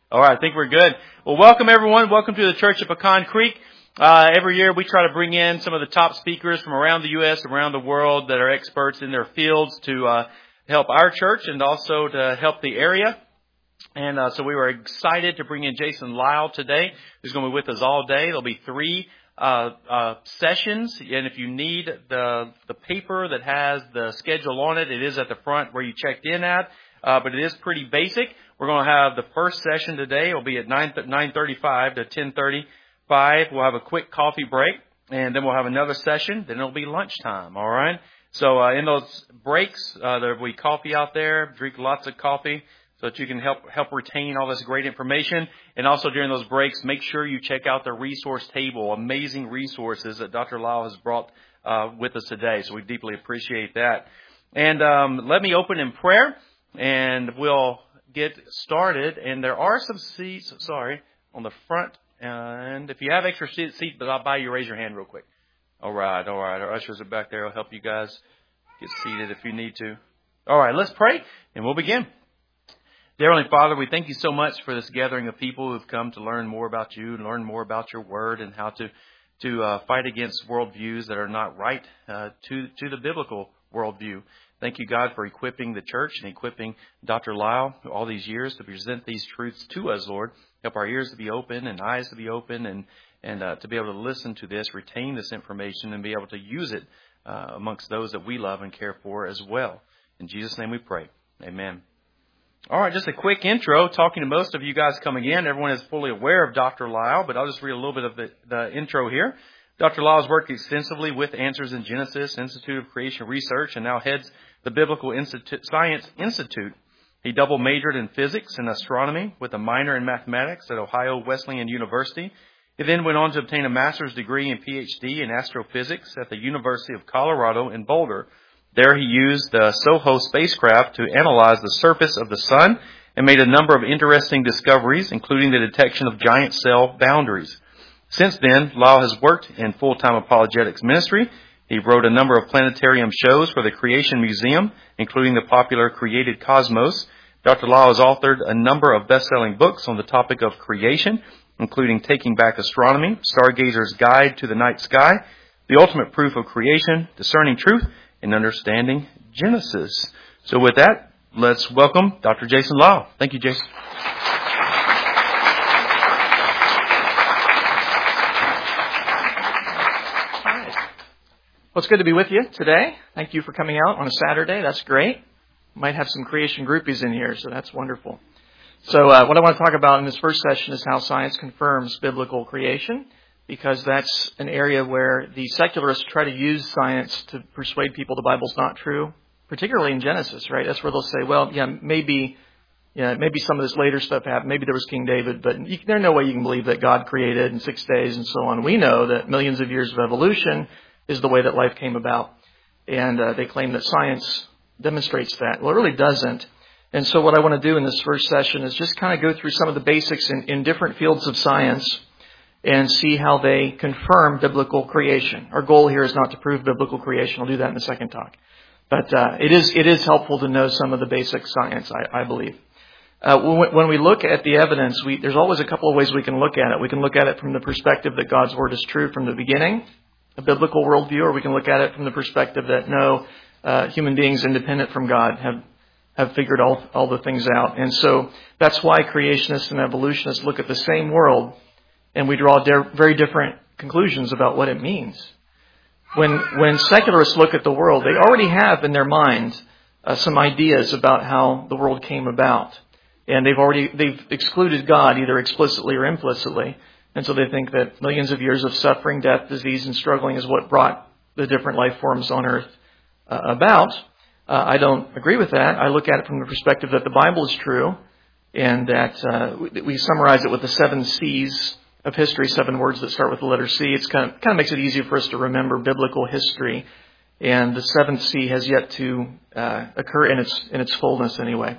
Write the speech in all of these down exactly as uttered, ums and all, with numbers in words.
All right, I think we're good. Well, welcome everyone. Welcome to the Church of Pecan Creek. Uh, every year we try to bring in some of the top speakers from around the U S, around the world that are experts in their fields to uh, help our church and also to help the area. And uh, so we were excited to bring in Jason Lyle today, who's going to be with us all day. There'll be three uh, uh, sessions, and if you need the the paper that has the schedule on it, it is at the front where you checked in at, uh, but it is pretty basic. We're going to have the first session today. It'll be at nine thirty-five to ten thirty-five. We'll have a quick coffee break, and then we'll have another session. Then it'll be lunchtime, all right? So uh, in those breaks, uh, there will be coffee out there. Drink lots of coffee so that you can help help retain all this great information. And also during those breaks, make sure you check out the resource table, amazing resources that Doctor Lyle has brought uh, with us today. So we deeply appreciate that. And um, let me open in prayer, and we'll get started. And there are some seats, sorry, on the front. And if you have extra seats, but I'll buy you, raise your hand real quick. All right, all right. Our ushers are back there. I'll help you guys get seated if you need to. All right, let's pray, and we'll begin. Dear Heavenly Father, we thank you so much for this gathering of people who've come to learn more about you and learn more about your word and how to to uh, fight against worldviews that are not right uh, to to the biblical worldview. Thank you, God, for equipping the church and equipping Doctor Lyle all these years to present these truths to us, Lord. Help our ears to be open and eyes to be open and, and uh, to be able to listen to this, retain this information, and be able to use it uh, amongst those that we love and care for as well. In Jesus' name we pray. Amen. All right, just a quick intro. Talking to most of you guys coming in, everyone is fully aware of Doctor Lyle, but I'll just read a little bit of the, the intro here. Doctor Lyle has worked extensively with Answers in Genesis, Institute of Creation Research, and now heads the Biblical Institute, Science Institute. He double majored in physics and astronomy with a minor in mathematics at Ohio Wesleyan University. He then went on to obtain a master's degree and P H D in astrophysics at the University of Colorado in Boulder. There he used the SOHO spacecraft to analyze the surface of the sun and made a number of interesting discoveries, including the detection of giant cell boundaries. Since then, Lyle has worked in full-time apologetics ministry. He wrote a number of planetarium shows for the Creation Museum, including the popular Created Cosmos. Doctor Lyle has authored a number of best-selling books on the topic of creation, including Taking Back Astronomy, Stargazer's Guide to the Night Sky, The Ultimate Proof of Creation, Discerning Truth, and Understanding Genesis. So with that, let's welcome Doctor Jason Lyle. Thank you, Jason. Well, it's good to be with you today. Thank you for coming out on a Saturday. That's great. Might have some creation groupies in here, so that's wonderful. So uh, what I want to talk about in this first session is how science confirms biblical creation, because that's an area where the secularists try to use science to persuade people the Bible's not true, particularly in Genesis, right? That's where they'll say, well, yeah, maybe yeah, maybe some of this later stuff happened. Maybe there was King David, but you, there's no way you can believe that God created in six days and so on. We know that millions of years of evolution is the way that life came about. And uh, they claim that science demonstrates that. Well, it really doesn't. And so what I want to do in this first session is just kind of go through some of the basics in, in different fields of science and see how they confirm biblical creation. Our goal here is not to prove biblical creation. I'll do that in the second talk. But uh, it is it is helpful to know some of the basic science, I, I believe. Uh, when, when we look at the evidence, we, there's always a couple of ways we can look at it. We can look at it from the perspective that God's Word is true from the beginning, a biblical worldview, or we can look at it from the perspective that no, uh, human beings independent from God have have figured all, all the things out. And so that's why creationists and evolutionists look at the same world and we draw de- very different conclusions about what it means. When when secularists look at the world, they already have in their mind uh, some ideas about how the world came about. And they've already they've excluded God either explicitly or implicitly. And so they think that millions of years of suffering, death, disease, and struggling is what brought the different life forms on earth uh, about. Uh, I don't agree with that. I look at it from the perspective that the Bible is true and that uh, we, we summarize it with the seven C's of history, seven words that start with the letter C. It's kind of, kind of makes it easier for us to remember biblical history. And the seventh C has yet to uh, occur in its in its fullness anyway.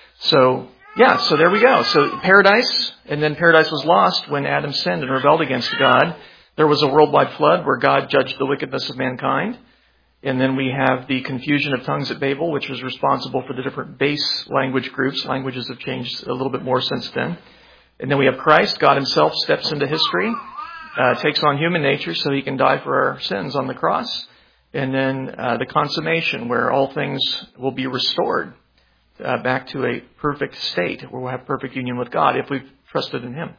So, yeah, so there we go. So paradise, and then paradise was lost when Adam sinned and rebelled against God. There was a worldwide flood where God judged the wickedness of mankind. And then we have the confusion of tongues at Babel, which was responsible for the different base language groups. Languages have changed a little bit more since then. And then we have Christ. God himself steps into history, uh, takes on human nature so he can die for our sins on the cross. And then uh, the consummation, where all things will be restored uh, back to a perfect state, where we'll have perfect union with God if we've trusted in him.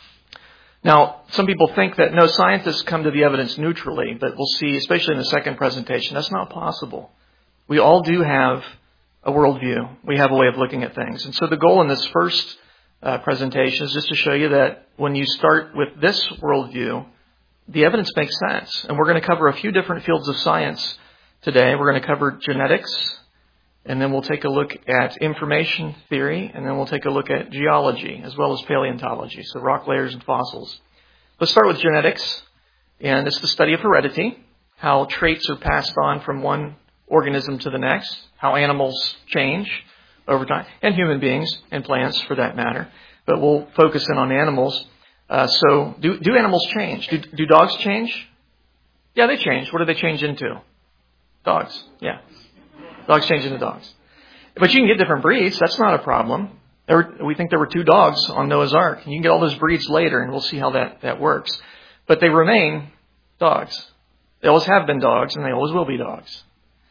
Now, some people think that no, scientists come to the evidence neutrally, but we'll see, especially in the second presentation, that's not possible. We all do have a worldview. We have a way of looking at things. And so the goal in this first uh, presentation is just to show you that when you start with this worldview, the evidence makes sense. And we're going to cover a few different fields of science today. We're going to cover genetics, and then we'll take a look at information theory, and then we'll take a look at geology as well as paleontology, so rock layers and fossils. Let's start with genetics, and it's the study of heredity, how traits are passed on from one organism to the next, how animals change over time, and human beings and plants for that matter. But we'll focus in on animals. Uh, so do, do animals change? Do, do dogs change? Yeah, they change. What do they change into? Dogs. Yeah. Dogs change into dogs. But you can get different breeds. That's not a problem. There were, we think there were two dogs on Noah's Ark. And you can get all those breeds later, and we'll see how that, that works. But they remain dogs. They always have been dogs, and they always will be dogs.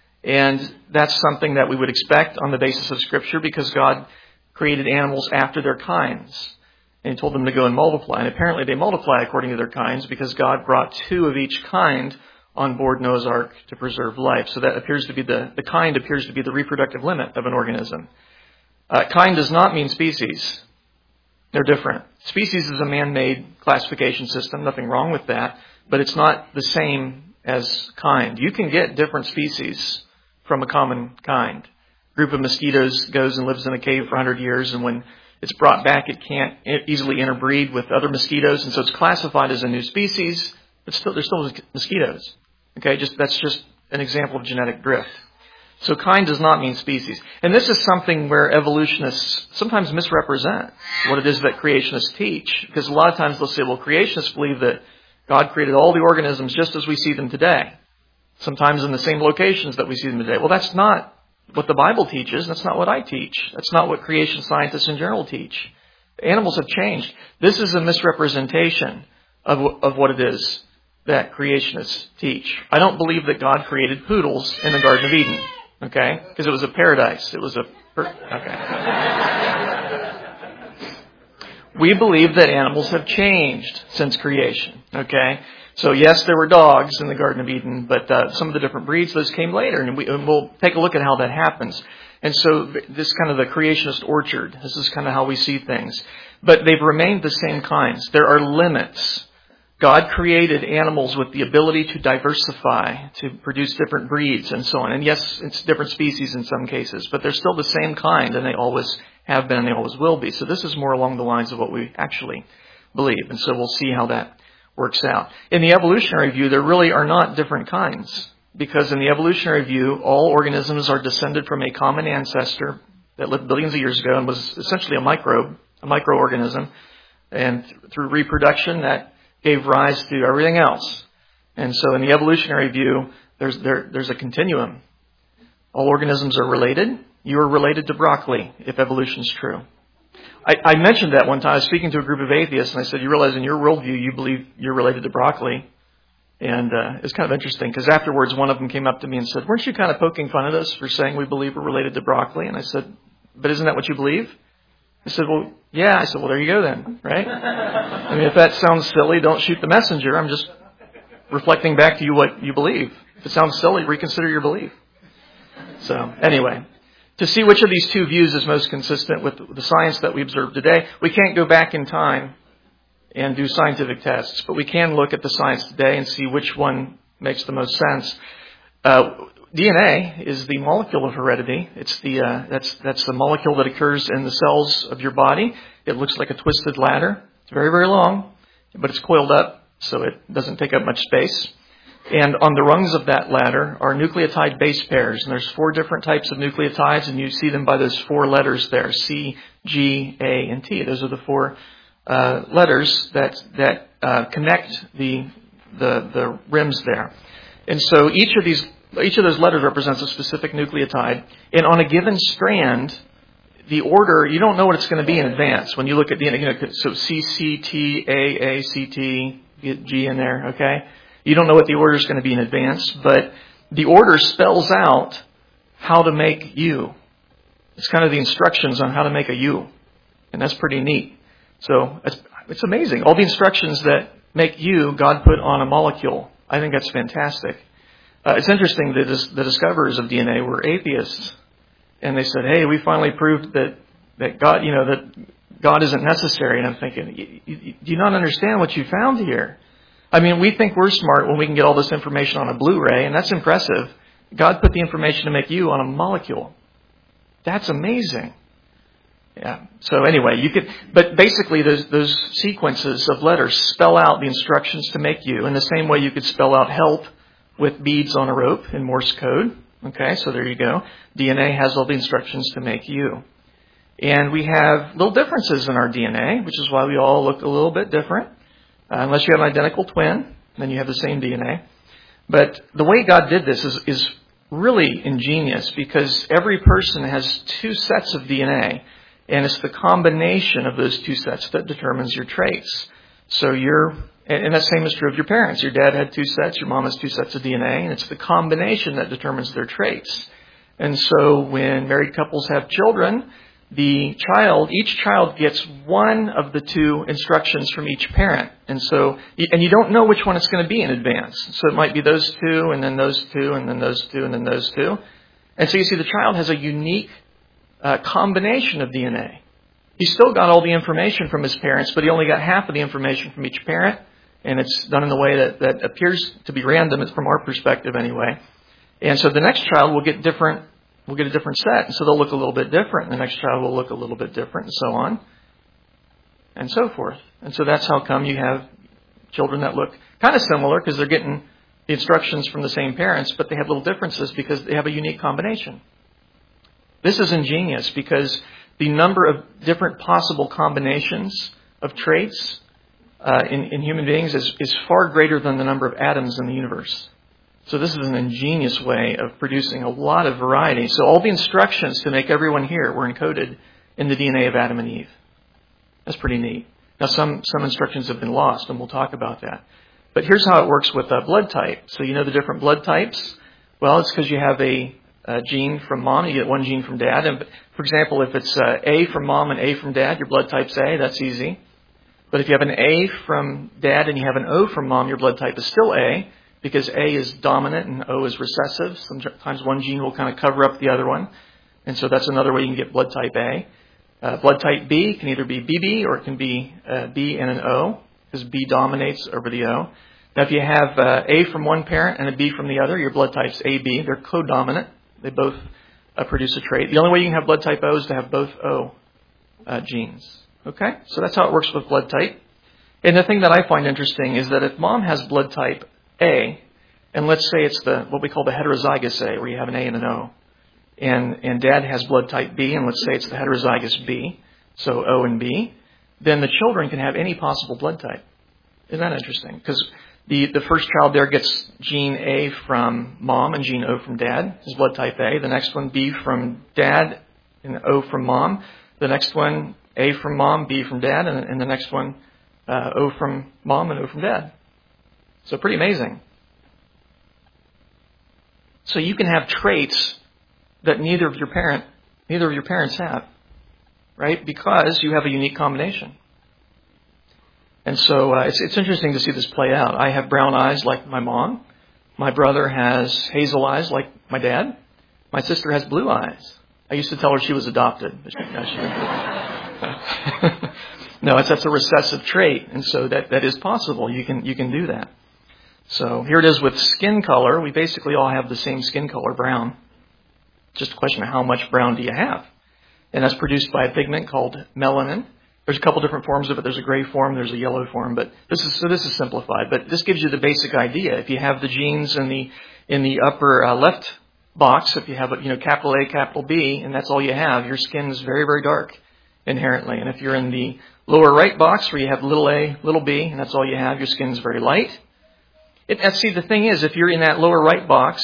And that's something that we would expect on the basis of Scripture, because God created animals after their kinds. And he told them to go and multiply. And apparently they multiply according to their kinds, because God brought two of each kind on board Noah's Ark to preserve life. So that appears to be the, the kind appears to be the reproductive limit of an organism. Uh, kind does not mean species. They're different. Species is a man-made classification system. Nothing wrong with that. But it's not the same as kind. You can get different species from a common kind. A group of mosquitoes goes and lives in a cave for one hundred years, and when it's brought back, it can't easily interbreed with other mosquitoes, and so it's classified as a new species, but still, there's still mosquitoes. Okay, just that's just an example of genetic drift. So kind does not mean species. And this is something where evolutionists sometimes misrepresent what it is that creationists teach, because a lot of times they'll say, well, creationists believe that God created all the organisms just as we see them today, sometimes in the same locations that we see them today. Well, that's not what the Bible teaches. That's not what I teach. That's not what creation scientists in general teach. Animals have changed. This is a misrepresentation of, of what it is that creationists teach. I don't believe that God created poodles in the Garden of Eden, okay? Because it was a paradise. It was a... Per- okay. We believe that animals have changed since creation, okay? So yes, there were dogs in the Garden of Eden, but uh, some of the different breeds, those came later, and, we, and we'll take a look at how that happens. And so this is kind of the creationist orchard. This is kind of how we see things. But they've remained the same kinds. There are limits. God created animals with the ability to diversify, to produce different breeds and so on. And yes, it's different species in some cases, but they're still the same kind, and they always have been and they always will be. So this is more along the lines of what we actually believe. And so we'll see how that works out. In the evolutionary view, there really are not different kinds, because in the evolutionary view, all organisms are descended from a common ancestor that lived billions of years ago and was essentially a microbe, a microorganism. And through reproduction, that gave rise to everything else. And so in the evolutionary view, there's there, there's a continuum. All organisms are related. You are related to broccoli, if evolution's true. I, I mentioned that one time. I was speaking to a group of atheists, and I said, you realize in your worldview, you believe you're related to broccoli. And uh, it's kind of interesting, because afterwards, one of them came up to me and said, weren't you kind of poking fun at us for saying we believe we're related to broccoli? And I said, but isn't that what you believe? I said, well, yeah. I said, well, there you go then, right? I mean, if that sounds silly, don't shoot the messenger. I'm just reflecting back to you what you believe. If it sounds silly, reconsider your belief. So anyway, to see which of these two views is most consistent with the science that we observe today, we can't go back in time and do scientific tests, but we can look at the science today and see which one makes the most sense. Uh, D N A is the molecule of heredity. It's the uh, that's that's the molecule that occurs in the cells of your body. It looks like a twisted ladder. It's very, very long, but it's coiled up, so it doesn't take up much space. And on the rungs of that ladder are nucleotide base pairs. And there's four different types of nucleotides, and you see them by those four letters there, C, G, A, and T. Those are the four uh, letters that that uh, connect the, the the rims there. And so each of these Each of those letters represents a specific nucleotide. And on a given strand, the order, you don't know what it's going to be in advance. When you look at D N A, you know, so C, C, T, A, A, C, T, get G in there, okay? You don't know what the order is going to be in advance, but the order spells out how to make you. It's kind of the instructions on how to make a you. And that's pretty neat. So it's, it's amazing. All the instructions that make you, God put on a molecule. I think that's fantastic. Uh, it's interesting that this, the discoverers of D N A were atheists. And they said, hey, we finally proved that, that God, you know, that God isn't necessary. And I'm thinking, do you not understand what you found here? I mean, we think we're smart when we can get all this information on a Blu-ray, and that's impressive. God put the information to make you on a molecule. That's amazing. Yeah. So anyway, you could, but basically those, those sequences of letters spell out the instructions to make you in the same way you could spell out help with beads on a rope in Morse code. Okay, so there you go. D N A has all the instructions to make you. And we have little differences in our D N A, which is why we all look a little bit different. Uh, unless you have an identical twin, then you have the same D N A. But the way God did this is, is really ingenious because every person has two sets of D N A. And it's the combination of those two sets that determines your traits. So you're, and that same is true of your parents. Your dad had two sets, your mom has two sets of D N A, and it's the combination that determines their traits. And so when married couples have children, the child, each child gets one of the two instructions from each parent. And so, and you don't know which one it's going to be in advance. So it might be those two, and then those two, and then those two, and then those two. And so you see the child has a unique uh, combination of D N A. He still got all the information from his parents, but he only got half of the information from each parent. And it's done in a way that, that appears to be random. It's from our perspective anyway. And so the next child will get different, will get a different set. And so they'll look a little bit different. And the next child will look a little bit different, and so on. And so forth. And so that's how come you have children that look kind of similar because they're getting the instructions from the same parents, but they have little differences because they have a unique combination. This is ingenious because the number of different possible combinations of traits uh, in, in human beings is, is far greater than the number of atoms in the universe. So this is an ingenious way of producing a lot of variety. So all the instructions to make everyone here were encoded in the D N A of Adam and Eve. That's pretty neat. Now some, some instructions have been lost, and we'll talk about that. But here's how it works with uh, blood type. So you know the different blood types? Well, it's because you have a, a gene from mom, you get one gene from dad. And for example, if it's uh, A from mom and A from dad, your blood type's A, that's easy. But if you have an A from dad and you have an O from mom, your blood type is still A, because A is dominant and O is recessive. Sometimes one gene will kind of cover up the other one. And so that's another way you can get blood type A. Uh, blood type B can either be B B or it can be uh, B and an O, because B dominates over the O. Now, if you have uh, A from one parent and a B from the other, your blood type's A B. They're co-dominant. They both uh, produce a trait. The only way you can have blood type O is to have both O uh, genes. Okay? So that's how it works with blood type. And the thing that I find interesting is that if mom has blood type A, and let's say it's the what we call the heterozygous A, where you have an A and an O, and, and dad has blood type B, and let's say it's the heterozygous B, so O and B, then the children can have any possible blood type. Isn't that interesting? Because the, the first child there gets gene A from mom and gene O from dad, his blood type A. The next one, B from dad and O from mom. The next one, A from mom, B from dad, and, and the next one, uh, O from mom and O from dad. So pretty amazing. So you can have traits that neither of your parent, neither of your parents have, right? Because you have a unique combination. And so uh, it's, it's interesting to see this play out. I have brown eyes like my mom. My brother has hazel eyes like my dad. My sister has blue eyes. I used to tell her she was adopted. But she, no, she no, it's that's a recessive trait, and so that, that is possible. You can you can do that. So here it is with skin color. We basically all have the same skin color, brown. Just a question of how much brown do you have? And that's produced by a pigment called melanin. There's a couple different forms of it. There's a gray form, there's a yellow form, but this is so this is simplified. But this gives you the basic idea. If you have the genes in the in the upper uh, left box, if you have you know capital A, capital B, and that's all you have, your skin is very very dark inherently. And if you're in the lower right box where you have little a, little b, and that's all you have, your skin is very light. It, and see, the thing is, if you're in that lower right box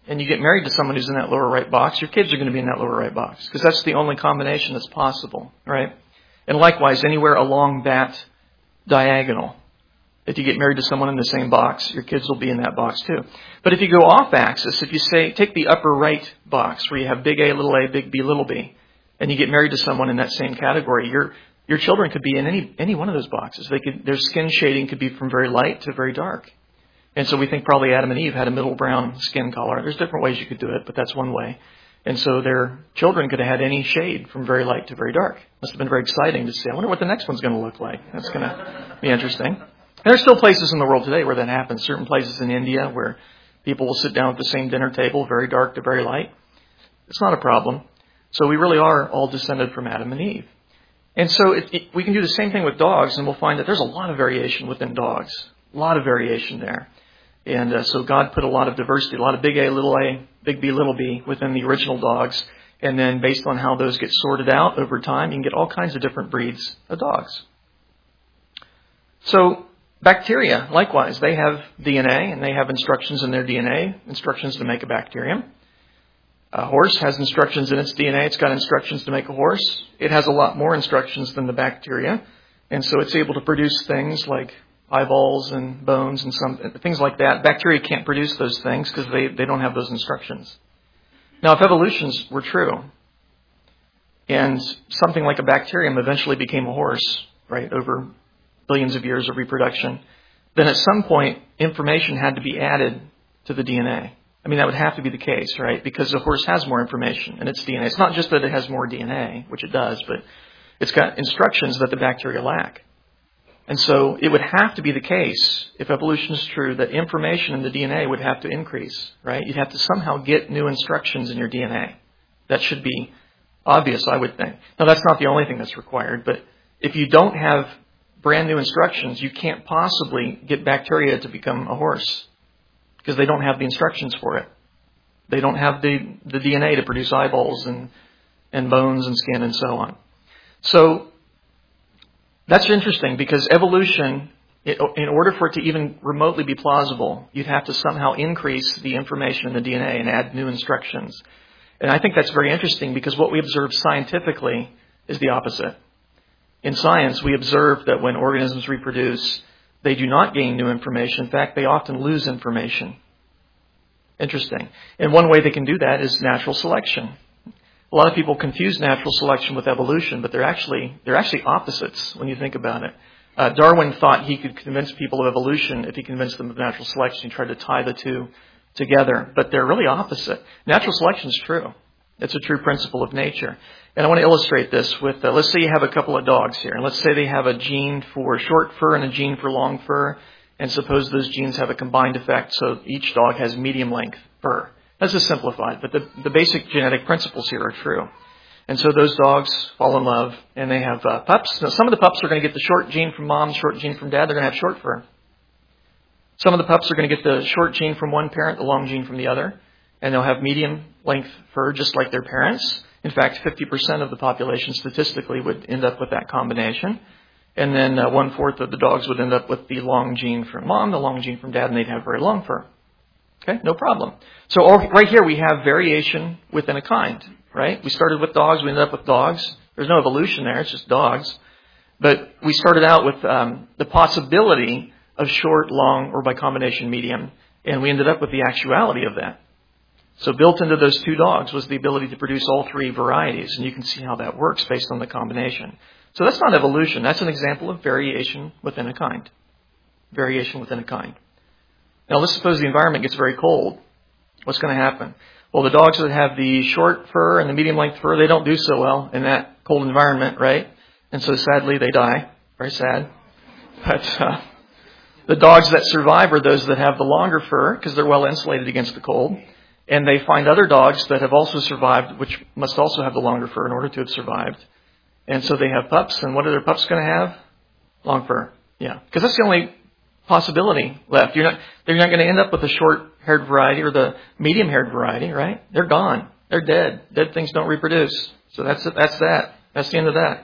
and you get married to someone who's in that lower right box, your kids are going to be in that lower right box because that's the only combination that's possible, right? And likewise, anywhere along that diagonal, if you get married to someone in the same box, your kids will be in that box too. But if you go off axis, if you say, take the upper right box where you have big A, little a, big B, little b, and you get married to someone in that same category, your your children could be in any any one of those boxes. They could, their skin shading could be from very light to very dark. And so we think probably Adam and Eve had a middle brown skin color. There's different ways you could do it, but that's one way. And so their children could have had any shade from very light to very dark. Must have been very exciting to see. I wonder what the next one's going to look like. That's going to be interesting. And there's still places in the world today where that happens. Certain places in India where people will sit down at the same dinner table, very dark to very light. It's not a problem. So we really are all descended from Adam and Eve. And so it, it, we can do the same thing with dogs, and we'll find that there's a lot of variation within dogs. A lot of variation there. And uh, so God put a lot of diversity, a lot of big A, little a, big B, little b within the original dogs. And then based on how those get sorted out over time, you can get all kinds of different breeds of dogs. So bacteria, likewise, they have D N A and they have instructions in their D N A, instructions to make a bacterium. A horse has instructions in its D N A. It's got instructions to make a horse. It has a lot more instructions than the bacteria. And so it's able to produce things like eyeballs and bones and some things like that. Bacteria can't produce those things because they, they don't have those instructions. Now, if evolutions were true, and something like a bacterium eventually became a horse, right, over billions of years of reproduction, then at some point, information had to be added to the D N A. I mean, that would have to be the case, right, because the horse has more information in its D N A. It's not just that it has more D N A, which it does, but it's got instructions that the bacteria lack. And so it would have to be the case, if evolution is true, that information in the D N A would have to increase, right? You'd have to somehow get new instructions in your D N A. That should be obvious, I would think. Now, that's not the only thing that's required, but if you don't have brand new instructions, you can't possibly get bacteria to become a horse because they don't have the instructions for it. They don't have the, the D N A to produce eyeballs and, and bones and skin and so on. So that's interesting because evolution, in order for it to even remotely be plausible, you'd have to somehow increase the information in the D N A and add new instructions. And I think that's very interesting because what we observe scientifically is the opposite. In science, we observe that when organisms reproduce, they do not gain new information. In fact, they often lose information. Interesting. And one way they can do that is natural selection. A lot of people confuse natural selection with evolution, but they're actually they're actually opposites when you think about it. Uh, Darwin thought he could convince people of evolution if he convinced them of natural selection. He tried to tie the two together, but they're really opposite. Natural selection is true. It's a true principle of nature. And I want to illustrate this with, uh, let's say you have a couple of dogs here. And let's say they have a gene for short fur and a gene for long fur. And suppose those genes have a combined effect, so each dog has medium length fur. That's just simplified, but the, the basic genetic principles here are true. And so those dogs fall in love, and they have uh, pups. Now, some of the pups are going to get the short gene from mom, short gene from dad. They're going to have short fur. Some of the pups are going to get the short gene from one parent, the long gene from the other. And they'll have medium length fur just like their parents. In fact, fifty percent of the population statistically would end up with that combination. And then uh, one-fourth of the dogs would end up with the long gene from mom, the long gene from dad, and they'd have very long fur. Okay, no problem. So all, right here we have variation within a kind, right? We started with dogs, we ended up with dogs. There's no evolution there, it's just dogs. But we started out with um, the possibility of short, long, or by combination medium, and we ended up with the actuality of that. So built into those two dogs was the ability to produce all three varieties, and you can see how that works based on the combination. So that's not evolution, that's an example of variation within a kind. Variation within a kind. Now, let's suppose the environment gets very cold. What's going to happen? Well, the dogs that have the short fur and the medium-length fur, they don't do so well in that cold environment, right? And so, sadly, they die. Very sad. But uh, the dogs that survive are those that have the longer fur because they're well insulated against the cold. And they find other dogs that have also survived, which must also have the longer fur in order to have survived. And so they have pups. And what are their pups going to have? Long fur. Yeah. Because that's the only possibility left. You're not, they're not going to end up with the short-haired variety or the medium-haired variety, right? They're gone. They're dead. Dead things don't reproduce. So that's it. That's that. That's the end of that.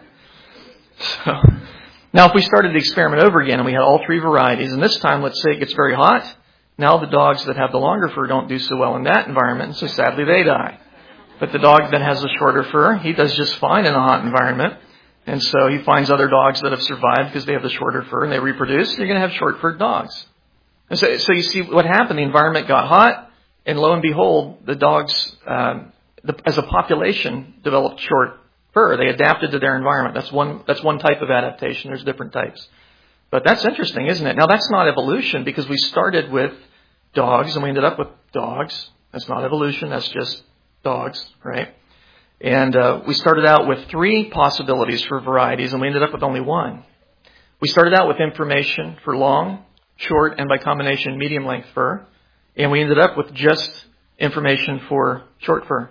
So now if we started the experiment over again and we had all three varieties, and this time let's say it gets very hot Now the dogs that have the longer fur don't do so well in that environment, and so sadly they die. But the dog that has the shorter fur, he does just fine in a hot environment. And so he finds other dogs that have survived because they have the shorter fur and they reproduce. You're going to have short-furred dogs. And so, so you see what happened. The environment got hot, and lo and behold, the dogs, um, the, as a population, developed short fur. They adapted to their environment. That's one, that's one type of adaptation. There's different types. But that's interesting, isn't it? Now, that's not evolution because we started with dogs and we ended up with dogs. That's not evolution. That's just dogs, right? And uh, we started out with three possibilities for varieties, and we ended up with only one. We started out with information for long, short, and by combination medium-length fur, and we ended up with just information for short fur,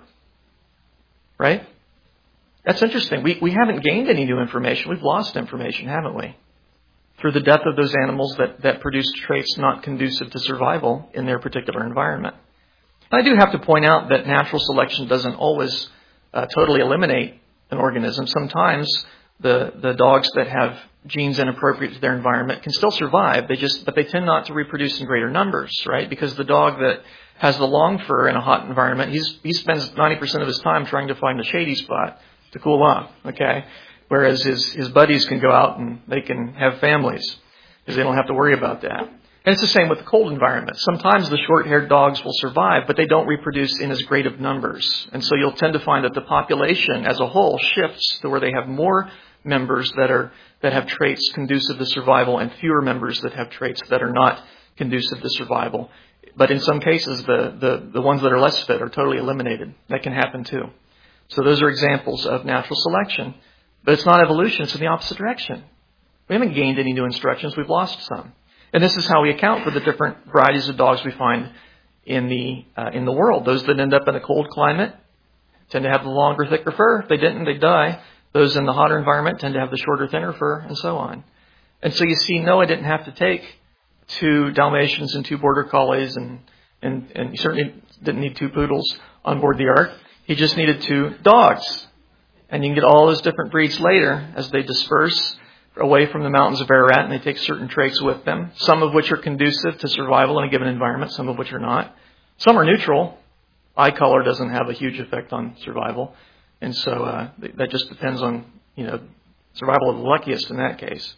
right? That's interesting. We we haven't gained any new information. We've lost information, haven't we? Through the death of those animals that, that produce traits not conducive to survival in their particular environment. I do have to point out that natural selection doesn't always uh, totally eliminate an organism. Sometimes the, the dogs that have genes inappropriate to their environment can still survive. They just, but they tend not to reproduce in greater numbers, right? Because the dog that has the long fur in a hot environment, he's, he spends ninety percent of his time trying to find a shady spot to cool off, okay? Whereas his, his buddies can go out and they can have families because they don't have to worry about that. And it's the same with the cold environment. Sometimes the short-haired dogs will survive, but they don't reproduce in as great of numbers. And so you'll tend to find that the population as a whole shifts to where they have more members that are that have traits conducive to survival and fewer members that have traits that are not conducive to survival. But in some cases, the, the, the ones that are less fit are totally eliminated. That can happen too. So those are examples of natural selection. But it's not evolution. It's in the opposite direction. We haven't gained any new instructions. We've lost some. And this is how we account for the different varieties of dogs we find in the uh, in the world. Those that end up in a cold climate tend to have the longer, thicker fur. If they didn't, they'd die. Those in the hotter environment tend to have the shorter, thinner fur, and so on. And so you see, Noah didn't have to take two Dalmatians and two Border Collies, and, and, and he certainly didn't need two poodles on board the ark. He just needed two dogs. And you can get all those different breeds later as they disperse away from the mountains of Ararat, and they take certain traits with them, some of which are conducive to survival in a given environment, some of which are not. Some are neutral. Eye color doesn't have a huge effect on survival. And so uh, that just depends on, you know, survival of the luckiest in that case.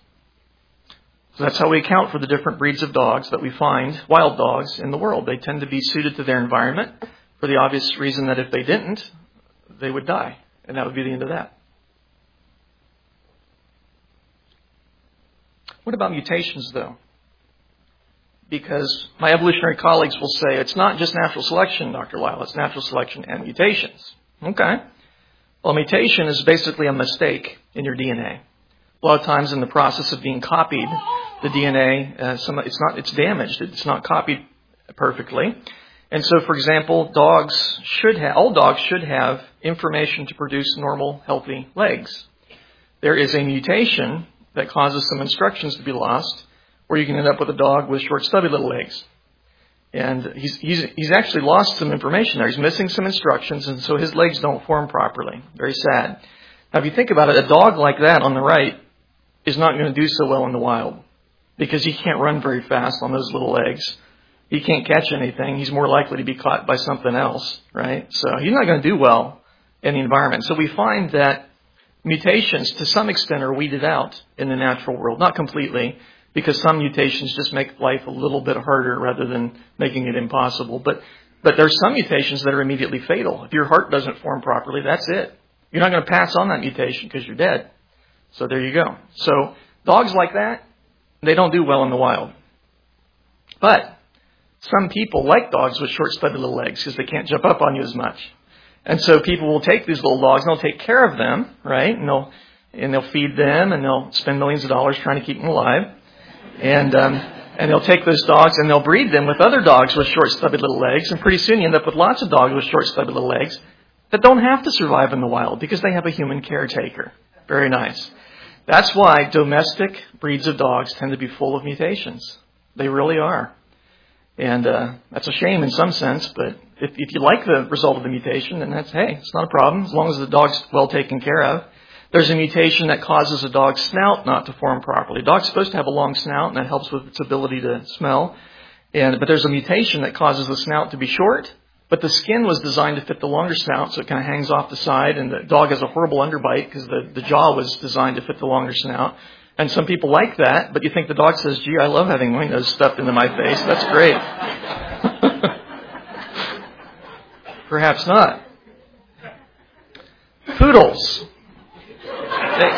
So that's how we account for the different breeds of dogs that we find, wild dogs, in the world. They tend to be suited to their environment for the obvious reason that if they didn't, they would die. And that would be the end of that. What about mutations, though? Because my evolutionary colleagues will say it's not just natural selection, Doctor Lyle, it's natural selection and mutations. Okay. Well, mutation is basically a mistake in your D N A. A lot of times in the process of being copied, the D N A, uh, some, it's not, it's damaged. It's not copied perfectly. And so, for example, dogs should have, all dogs should have information to produce normal, healthy legs. There is a mutation that causes some instructions to be lost, where you can end up with a dog with short, stubby little legs. And he's, he's, he's actually lost some information there. He's missing some instructions, and so his legs don't form properly. Very sad. Now, if you think about it, a dog like that on the right is not going to do so well in the wild because he can't run very fast on those little legs. He can't catch anything. He's more likely to be caught by something else, right? So he's not going to do well in the environment. So we find that mutations, to some extent, are weeded out in the natural world. Not completely, because some mutations just make life a little bit harder rather than making it impossible. But but there's some mutations that are immediately fatal. If your heart doesn't form properly, that's it. You're not going to pass on that mutation because you're dead. So there you go. So dogs like that, they don't do well in the wild. But some people like dogs with short, stubby little legs because they can't jump up on you as much. And so people will take these little dogs and they'll take care of them, right? And they'll and they'll feed them and they'll spend millions of dollars trying to keep them alive. And um, and they'll take those dogs and they'll breed them with other dogs with short, stubby little legs. And pretty soon you end up with lots of dogs with short, stubby little legs that don't have to survive in the wild because they have a human caretaker. Very nice. That's why domestic breeds of dogs tend to be full of mutations. They really are. And uh, that's a shame in some sense, but if, if you like the result of the mutation, then that's, hey, it's not a problem as long as the dog's well taken care of. There's a mutation that causes a dog's snout not to form properly. A dog's supposed to have a long snout, and that helps with its ability to smell. And, but there's a mutation that causes the snout to be short, but the skin was designed to fit the longer snout, so it kind of hangs off the side, and the dog has a horrible underbite because the, the jaw was designed to fit the longer snout. And some people like that, but you think the dog says, gee, I love having my nose stuffed into my face. That's great. Perhaps not. Poodles. They,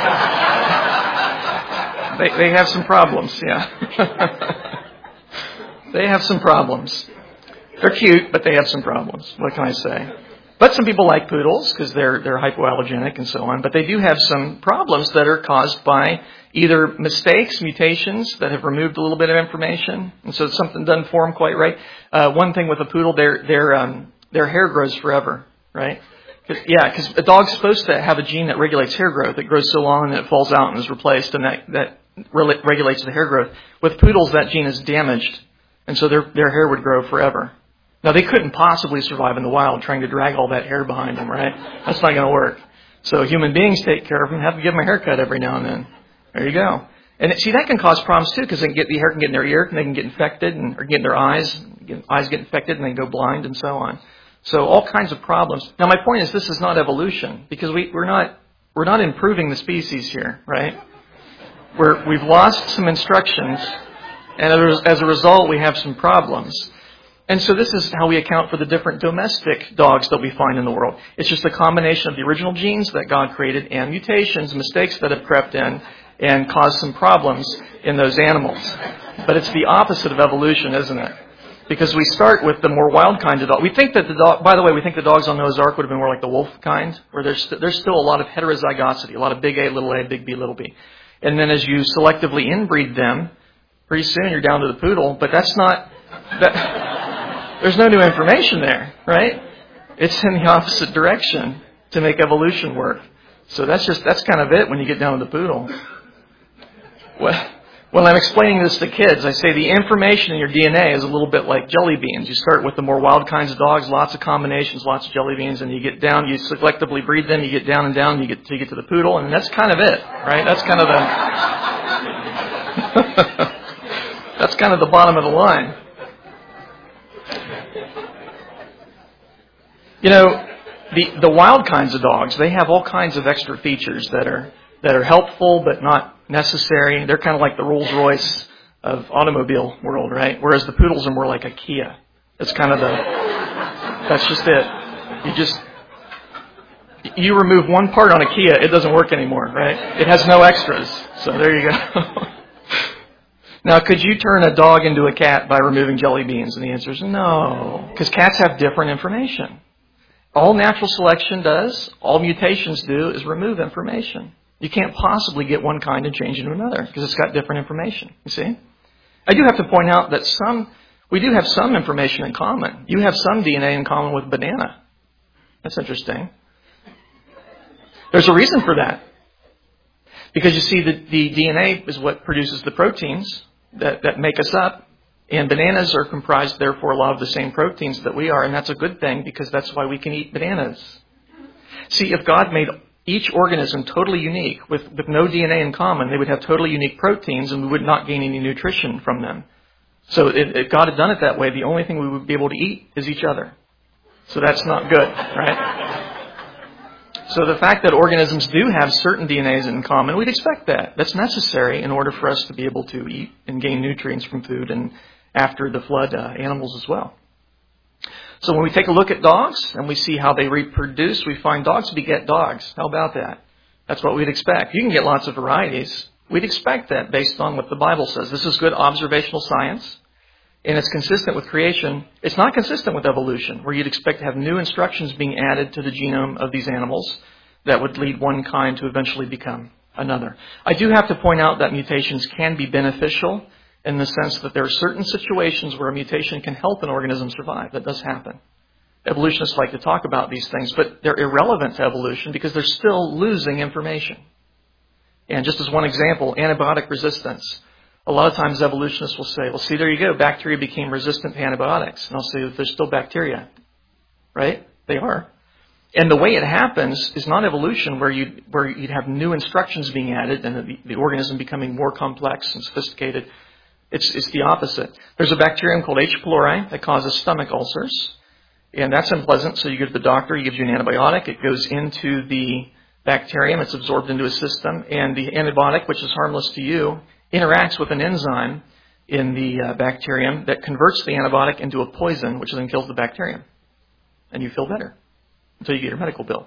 they, they have some problems, yeah. They have some problems. They're cute, but they have some problems. What can I say? But some people like poodles because they're they're hypoallergenic and so on. But they do have some problems that are caused by either mistakes, mutations that have removed a little bit of information, and so something doesn't form quite right. Uh, one thing with a poodle, their their um, their hair grows forever, right? Cause, yeah, because a dog's supposed to have a gene that regulates hair growth. It grows so long and it falls out and is replaced, and that that re- regulates the hair growth. With poodles, that gene is damaged, and so their their hair would grow forever. Now, they couldn't possibly survive in the wild trying to drag all that hair behind them, right? That's not going to work. So human beings take care of them, have to give them a haircut every now and then. There you go. And see, that can cause problems too, because they can get the hair can get in their ear, and they can get infected, and or get in their eyes. Get, eyes get infected, and they go blind, and so on. So all kinds of problems. Now, my point is, this is not evolution, because we, we're not we're not improving the species here, right? We're we've lost some instructions, and as a result, we have some problems. And so this is how we account for the different domestic dogs that we find in the world. It's just a combination of the original genes that God created and mutations, mistakes that have crept in and caused some problems in those animals. But it's the opposite of evolution, isn't it? Because we start with the more wild kinds of dogs. We think that the dog, by the way, we think the dogs on Noah's Ark would have been more like the wolf kind, where there's, st- there's still a lot of heterozygosity, a lot of big A, little a, big B, little b. And then as you selectively inbreed them, pretty soon you're down to the poodle, but that's not... that. There's no new information there, right? It's in the opposite direction to make evolution work. So that's just, that's kind of it when you get down to the poodle. Well, when I'm explaining this to kids, I say the information in your D N A is a little bit like jelly beans. You start with the more wild kinds of dogs, lots of combinations, lots of jelly beans, and you get down, you selectively breed them, you get down and down, you get till you get to the poodle, and that's kind of it, right? That's kind of the, that's kind of the bottom of the line. You know, the the wild kinds of dogs, they have all kinds of extra features that are that are helpful but not necessary. They're kind of like the Rolls-Royce of automobile world, right? Whereas the poodles are more like a Kia. That's kind of the, that's just it. You just, you remove one part on a Kia, it doesn't work anymore, right? It has no extras. So there you go. Now, could you turn a dog into a cat by removing jelly beans? And the answer is no, because cats have different information. All natural selection does, all mutations do, is remove information. You can't possibly get one kind and change into another because it's got different information. You see? I do have to point out that some, we do have some information in common. You have some D N A in common with banana. That's interesting. There's a reason for that. Because you see, the, the D N A is what produces the proteins that, that make us up. And bananas are comprised, therefore, a lot of the same proteins that we are, and that's a good thing because that's why we can eat bananas. See, if God made each organism totally unique with, with no D N A in common, they would have totally unique proteins and we would not gain any nutrition from them. So if, if God had done it that way, the only thing we would be able to eat is each other. So that's not good, right? So the fact that organisms do have certain D N As in common, we'd expect that. That's necessary in order for us to be able to eat and gain nutrients from food and after the flood, uh, animals as well. So when we take a look at dogs and we see how they reproduce, we find dogs beget dogs. How about that? That's what we'd expect. You can get lots of varieties. We'd expect that based on what the Bible says. This is good observational science, and it's consistent with creation. It's not consistent with evolution, where you'd expect to have new instructions being added to the genome of these animals that would lead one kind to eventually become another. I do have to point out that mutations can be beneficial in the sense that there are certain situations where a mutation can help an organism survive. That does happen. Evolutionists like to talk about these things, but they're irrelevant to evolution because they're still losing information. And just as one example, antibiotic resistance. A lot of times evolutionists will say, well, see, there you go. Bacteria became resistant to antibiotics. And I'll say that there's still bacteria. Right? They are. And the way it happens is not evolution where you'd, where you'd have new instructions being added and the, the organism becoming more complex and sophisticated. It's, it's the opposite. There's a bacterium called H. pylori that causes stomach ulcers. And that's unpleasant. So you go to the doctor, he gives you an antibiotic. It goes into the bacterium. It's absorbed into a system. And the antibiotic, which is harmless to you, interacts with an enzyme in the uh, bacterium that converts the antibiotic into a poison, which then kills the bacterium. And you feel better until you get your medical bill.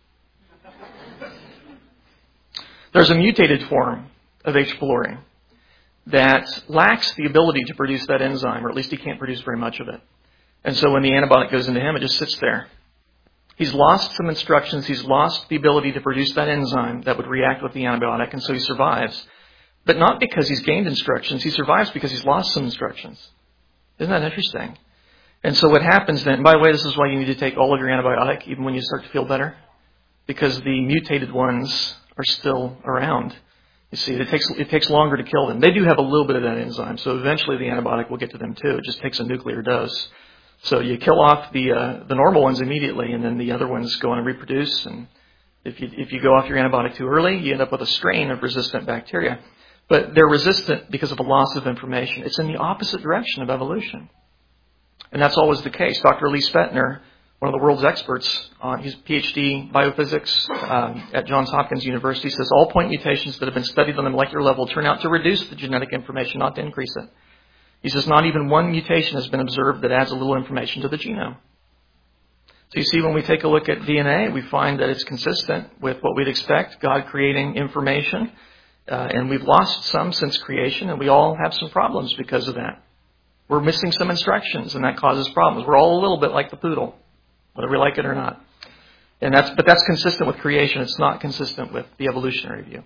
There's a mutated form of H. pylori that lacks the ability to produce that enzyme, or at least he can't produce very much of it. And so when the antibiotic goes into him, it just sits there. He's lost some instructions. He's lost the ability to produce that enzyme that would react with the antibiotic, and so he survives. But not because he's gained instructions. He survives because he's lost some instructions. Isn't that interesting? And so what happens then, and by the way, this is why you need to take all of your antibiotic, even when you start to feel better, because the mutated ones are still around. You see, it takes it takes longer to kill them. They do have a little bit of that enzyme, so eventually the antibiotic will get to them too. It just takes a nuclear dose. So you kill off the uh, the normal ones immediately, and then the other ones go on and reproduce. And if you if you go off your antibiotic too early, you end up with a strain of resistant bacteria. But they're resistant because of a loss of information. It's in the opposite direction of evolution. And that's always the case. Doctor Lee Spetner, one of the world's experts on his P H D biophysics um, at Johns Hopkins University, says all point mutations that have been studied on the molecular level turn out to reduce the genetic information, not to increase it. He says not even one mutation has been observed that adds a little information to the genome. So you see, when we take a look at D N A, we find that it's consistent with what we'd expect, God creating information. Uh, and we've lost some since creation, and we all have some problems because of that. We're missing some instructions, and that causes problems. We're all a little bit like the poodle, whether we like it or not. And that's, but that's consistent with creation. It's not consistent with the evolutionary view.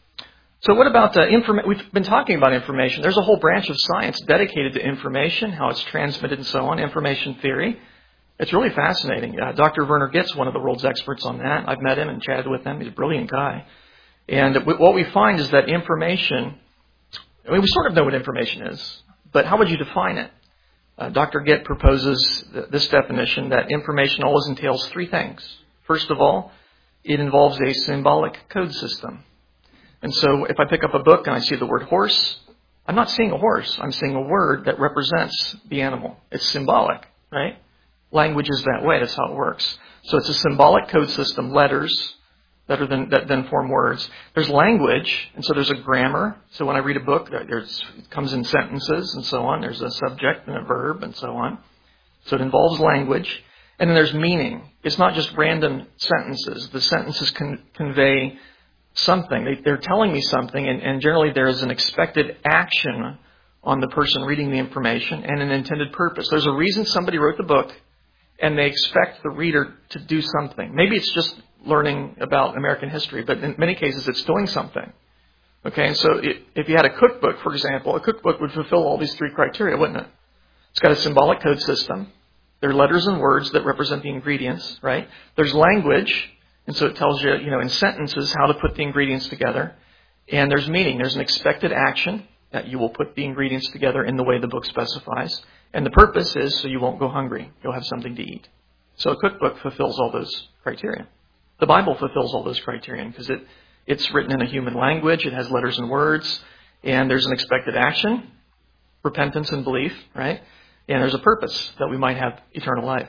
So what about uh, information? We've been talking about information. There's a whole branch of science dedicated to information, how it's transmitted and so on, information theory. It's really fascinating. Uh, Doctor Werner Gitz, one of the world's experts on that. I've met him and chatted with him. He's a brilliant guy. And what we find is that information, I mean, we sort of know what information is, but how would you define it? Uh, Doctor Gitt proposes th- this definition that information always entails three things. First of all, it involves a symbolic code system. And so if I pick up a book and I see the word horse, I'm not seeing a horse. I'm seeing a word that represents the animal. It's symbolic, right? Language is that way. That's how it works. So it's a symbolic code system, letters, that are then, that then form words. There's language, and so there's a grammar. So when I read a book, there's, it comes in sentences and so on. There's a subject and a verb and so on. So it involves language. And then there's meaning. It's not just random sentences. The sentences can convey something. They, they're telling me something, and, and generally there is an expected action on the person reading the information and an intended purpose. There's a reason somebody wrote the book, and they expect the reader to do something. Maybe it's just learning about American history, but in many cases it's doing something. Okay, and so it, if you had a cookbook, for example, a cookbook would fulfill all these three criteria, wouldn't it? It's got a symbolic code system. There are letters and words that represent the ingredients, right? There's language, and so it tells you, you know, in sentences how to put the ingredients together. And there's meaning. There's an expected action that you will put the ingredients together in the way the book specifies. And the purpose is so you won't go hungry. You'll have something to eat. So a cookbook fulfills all those criteria. The Bible fulfills all those criteria because it, it's written in a human language. It has letters and words. And there's an expected action, repentance and belief, right? And there's a purpose that we might have eternal life.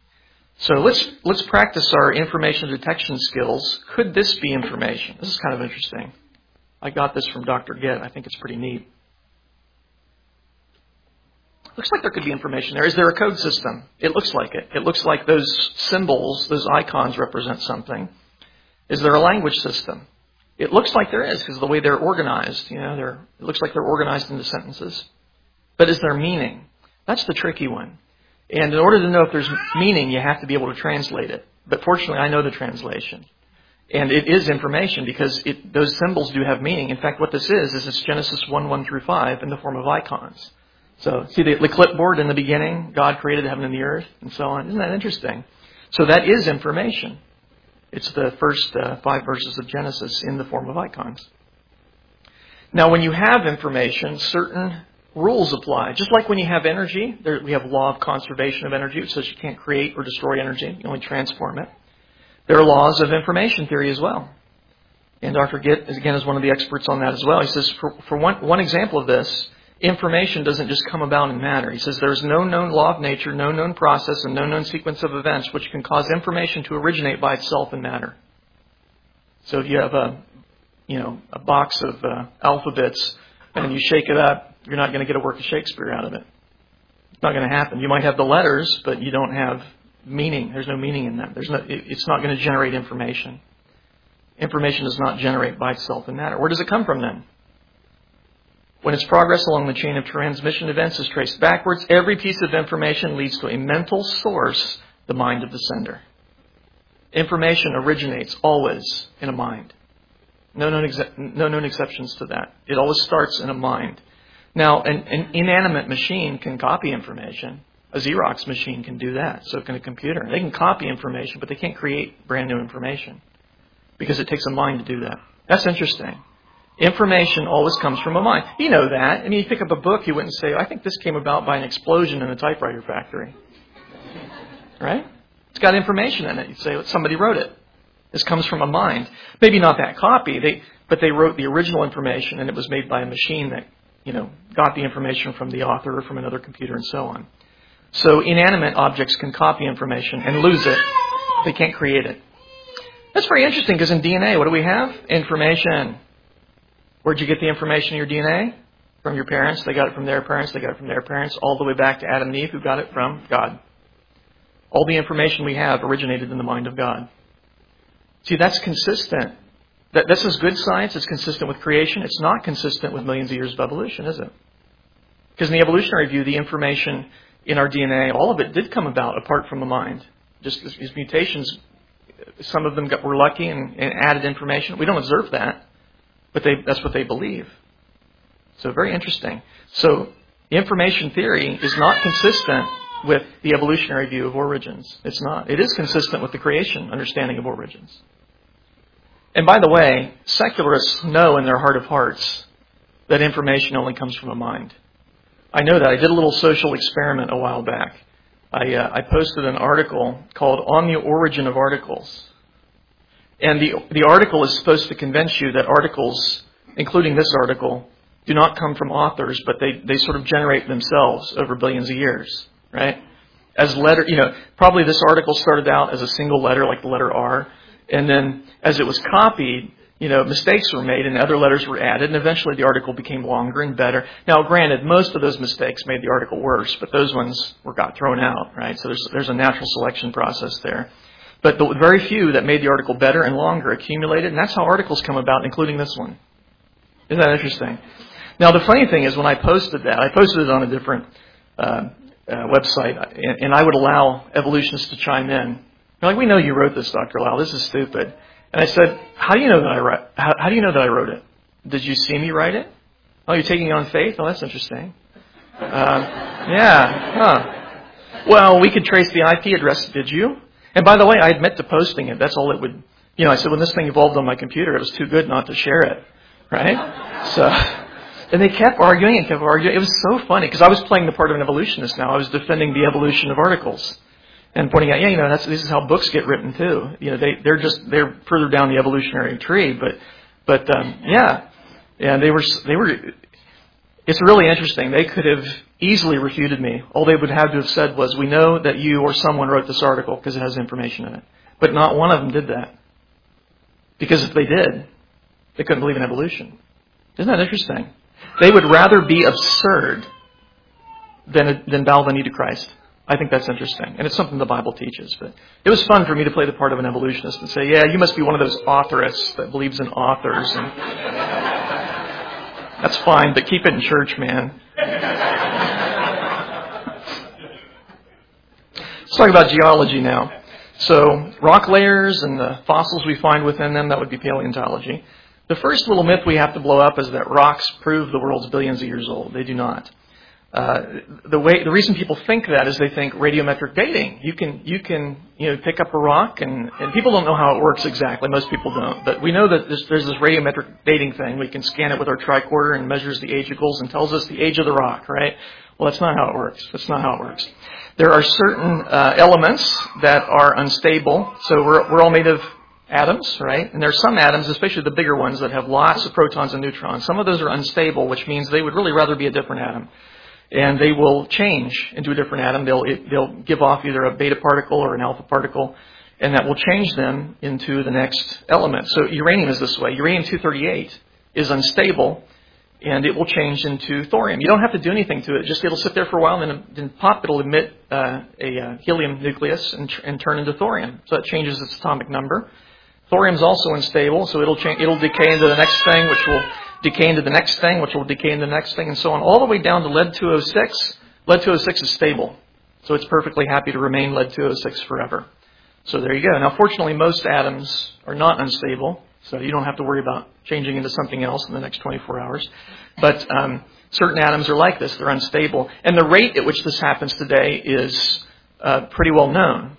So let's let's practice our information detection skills. Could this be information? This is kind of interesting. I got this from Doctor Gitt. I think it's pretty neat. Looks like there could be information there. Is there a code system? It looks like it. It looks like those symbols, those icons represent something. Is there a language system? It looks like there is because of the way they're organized. You know, they're, it looks like they're organized into sentences. But is there meaning? That's the tricky one. And in order to know if there's meaning, you have to be able to translate it. But fortunately, I know the translation. And it is information because it, those symbols do have meaning. In fact, what this is, is it's Genesis one, one through five in the form of icons. So see the, the clipboard in the beginning, God created heaven and the earth and so on. Isn't that interesting? So that is information. It's the first uh, five verses of Genesis in the form of icons. Now, when you have information, certain rules apply. Just like when you have energy, there, we have law of conservation of energy, which says you can't create or destroy energy. You only transform it. There are laws of information theory as well. And Doctor Gitt, again, is one of the experts on that as well. He says, for, for one, one example of this, information doesn't just come about in matter. He says there's no known law of nature, no known process, and no known sequence of events which can cause information to originate by itself in matter. So if you have a, you know, a box of uh, alphabets and you shake it up, you're not going to get a work of Shakespeare out of it. It's not going to happen. You might have the letters, but you don't have meaning. There's no meaning in them. There's no. It's not going to generate information. Information does not generate by itself in matter. Where does it come from then? When its progress along the chain of transmission events is traced backwards, every piece of information leads to a mental source, the mind of the sender. Information originates always in a mind. No known, ex- no known exceptions to that. It always starts in a mind. Now, an, an inanimate machine can copy information. A Xerox machine can do that. So can a computer. They can copy information, but they can't create brand new information because it takes a mind to do that. That's interesting. Information always comes from a mind. You know that. I mean, you pick up a book, you wouldn't say, I think this came about by an explosion in a typewriter factory. Right? It's got information in it. You'd say, somebody wrote it. This comes from a mind. Maybe not that copy, they, but they wrote the original information, and it was made by a machine that, you know, got the information from the author or from another computer and so on. So inanimate objects can copy information and lose it. They can't create it. That's very interesting because in D N A, what do we have? Information. Where'd you get the information in your D N A? From your parents. They got it from their parents. They got it from their parents. All the way back to Adam and Eve, who got it from God. All the information we have originated in the mind of God. See, that's consistent. That, this is good science. It's consistent with creation. It's not consistent with millions of years of evolution, is it? Because in the evolutionary view, the information in our D N A, all of it did come about apart from the mind. Just these mutations, some of them got, were lucky and, and added information. We don't observe that, but they, that's what they believe. So very interesting. So the information theory is not consistent with the evolutionary view of origins. It's not. It is consistent with the creation understanding of origins. And by the way, secularists know in their heart of hearts that information only comes from a mind. I know that. I did a little social experiment a while back. I, uh, I posted an article called On the Origin of Articles. And the, the article is supposed to convince you that articles, including this article, do not come from authors, but they, they sort of generate themselves over billions of years, right? As letter, you know, probably this article started out as a single letter, like the letter R, and then as it was copied, you know, mistakes were made and other letters were added, and eventually the article became longer and better. Now, granted, most of those mistakes made the article worse, but those ones were got thrown out, right? So there's there's a natural selection process there. But the very few that made the article better and longer accumulated, and that's how articles come about, including this one. Isn't that interesting? Now, the funny thing is, when I posted that, I posted it on a different uh, uh, website, and, and I would allow evolutionists to chime in. They're like, we know you wrote this, Doctor Lau. This is stupid. And I said, how do you know that I wrote? How, how do you know that I wrote it? Did you see me write it? Oh, you're taking it on faith? Oh, that's interesting. Uh, yeah. Huh. Well, we could trace the I P address. Did you? And by the way, I admit to posting it. That's all it would. You know, I said when this thing evolved on my computer, it was too good not to share it, right? So, and they kept arguing and kept arguing. It was so funny because I was playing the part of an evolutionist now. I was defending the evolution of articles. And pointing out, yeah, you know, that's, this is how books get written too. You know, they, they're just, they're further down the evolutionary tree, but, but, um, yeah. And they were, they were, it's really interesting. They could have easily refuted me. All they would have to have said was, we know that you or someone wrote this article because it has information in it. But not one of them did that. Because if they did, they couldn't believe in evolution. Isn't that interesting? They would rather be absurd than, than bow the knee to Christ. I think that's interesting. And it's something the Bible teaches. But it was fun for me to play the part of an evolutionist and say, yeah, you must be one of those authorists that believes in authors. And that's fine, but keep it in church, man. Let's talk about geology now. So rock layers and the fossils we find within them, that would be paleontology. The first little myth we have to blow up is that rocks prove the world's billions of years old. They do not. Uh, the way, the reason people think that is they think radiometric dating. You can, you can, you know, pick up a rock and, and people don't know how it works exactly. Most people don't. But we know that there's, there's this radiometric dating thing. We can scan it with our tricorder and measures the age equals and tells us the age of the rock, right? Well, that's not how it works. That's not how it works. There are certain uh, elements that are unstable. So we're, we're all made of atoms, right? And there are some atoms, especially the bigger ones, that have lots of protons and neutrons. Some of those are unstable, which means they would really rather be a different atom. And they will change into a different atom. They'll, it, they'll give off either a beta particle or an alpha particle, and that will change them into the next element. So uranium is this way. uranium two thirty-eight is unstable, and it will change into thorium. You don't have to do anything to it. Just it'll sit there for a while, and then, then pop, it'll emit uh, a uh, helium nucleus and, and turn into thorium. So it changes its atomic number. Thorium is also unstable, so it'll change, it'll decay into the next thing, which will decay into the next thing, which will decay into the next thing, and so on, all the way down to lead two oh six. lead two oh six is stable, so it's perfectly happy to remain lead two oh six forever. So there you go. Now, fortunately, most atoms are not unstable, so you don't have to worry about changing into something else in the next twenty-four hours. But um, certain atoms are like this. They're unstable. And the rate at which this happens today is uh, pretty well known.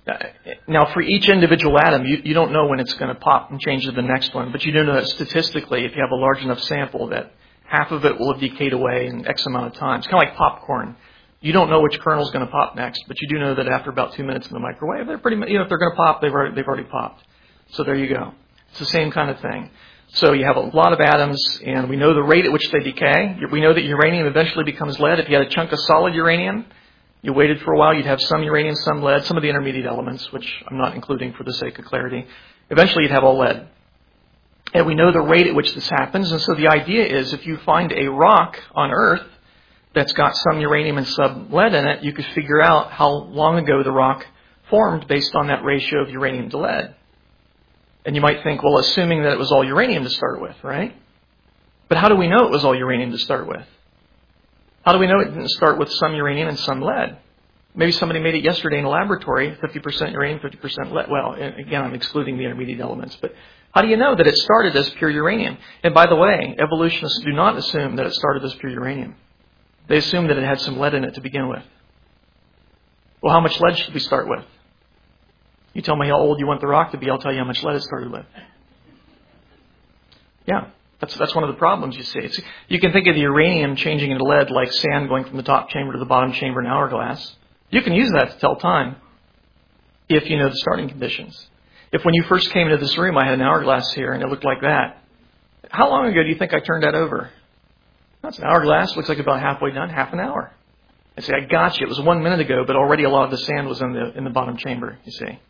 Now, for each individual atom, you, you don't know when it's going to pop and change to the next one, but you do know that statistically, if you have a large enough sample, that half of it will have decayed away in X amount of time. It's kind of like popcorn. You don't know which kernel is going to pop next, but you do know that after about two minutes in the microwave, they're pretty, you know, if they're going to pop, they've already, they've already popped. So there you go. It's the same kind of thing. So you have a lot of atoms, and we know the rate at which they decay. We know that uranium eventually becomes lead. If you had a chunk of solid uranium, you waited for a while, you'd have some uranium, some lead, some of the intermediate elements, which I'm not including for the sake of clarity. Eventually you'd have all lead. And we know the rate at which this happens, and so the idea is if you find a rock on Earth that's got some uranium and some lead in it, you could figure out how long ago the rock formed based on that ratio of uranium to lead. And you might think, well, assuming that it was all uranium to start with, right? But how do we know it was all uranium to start with? How do we know it didn't start with some uranium and some lead? Maybe somebody made it yesterday in a laboratory, fifty percent uranium, fifty percent lead. Well, again, I'm excluding the intermediate elements. But how do you know that it started as pure uranium? And by the way, evolutionists do not assume that it started as pure uranium. They assume that it had some lead in it to begin with. Well, how much lead should we start with? You tell me how old you want the rock to be, I'll tell you how much lead it started with. Yeah. That's that's one of the problems you see. It's, you can think of the uranium changing into lead like sand going from the top chamber to the bottom chamber in an hourglass. You can use that to tell time if you know the starting conditions. If when you first came into this room I had an hourglass here and it looked like that, how long ago do you think I turned that over? That's an hourglass. Looks like about halfway done, half an hour. I say, I got you. It was one minute ago, but already a lot of the sand was in the in the bottom chamber, you see.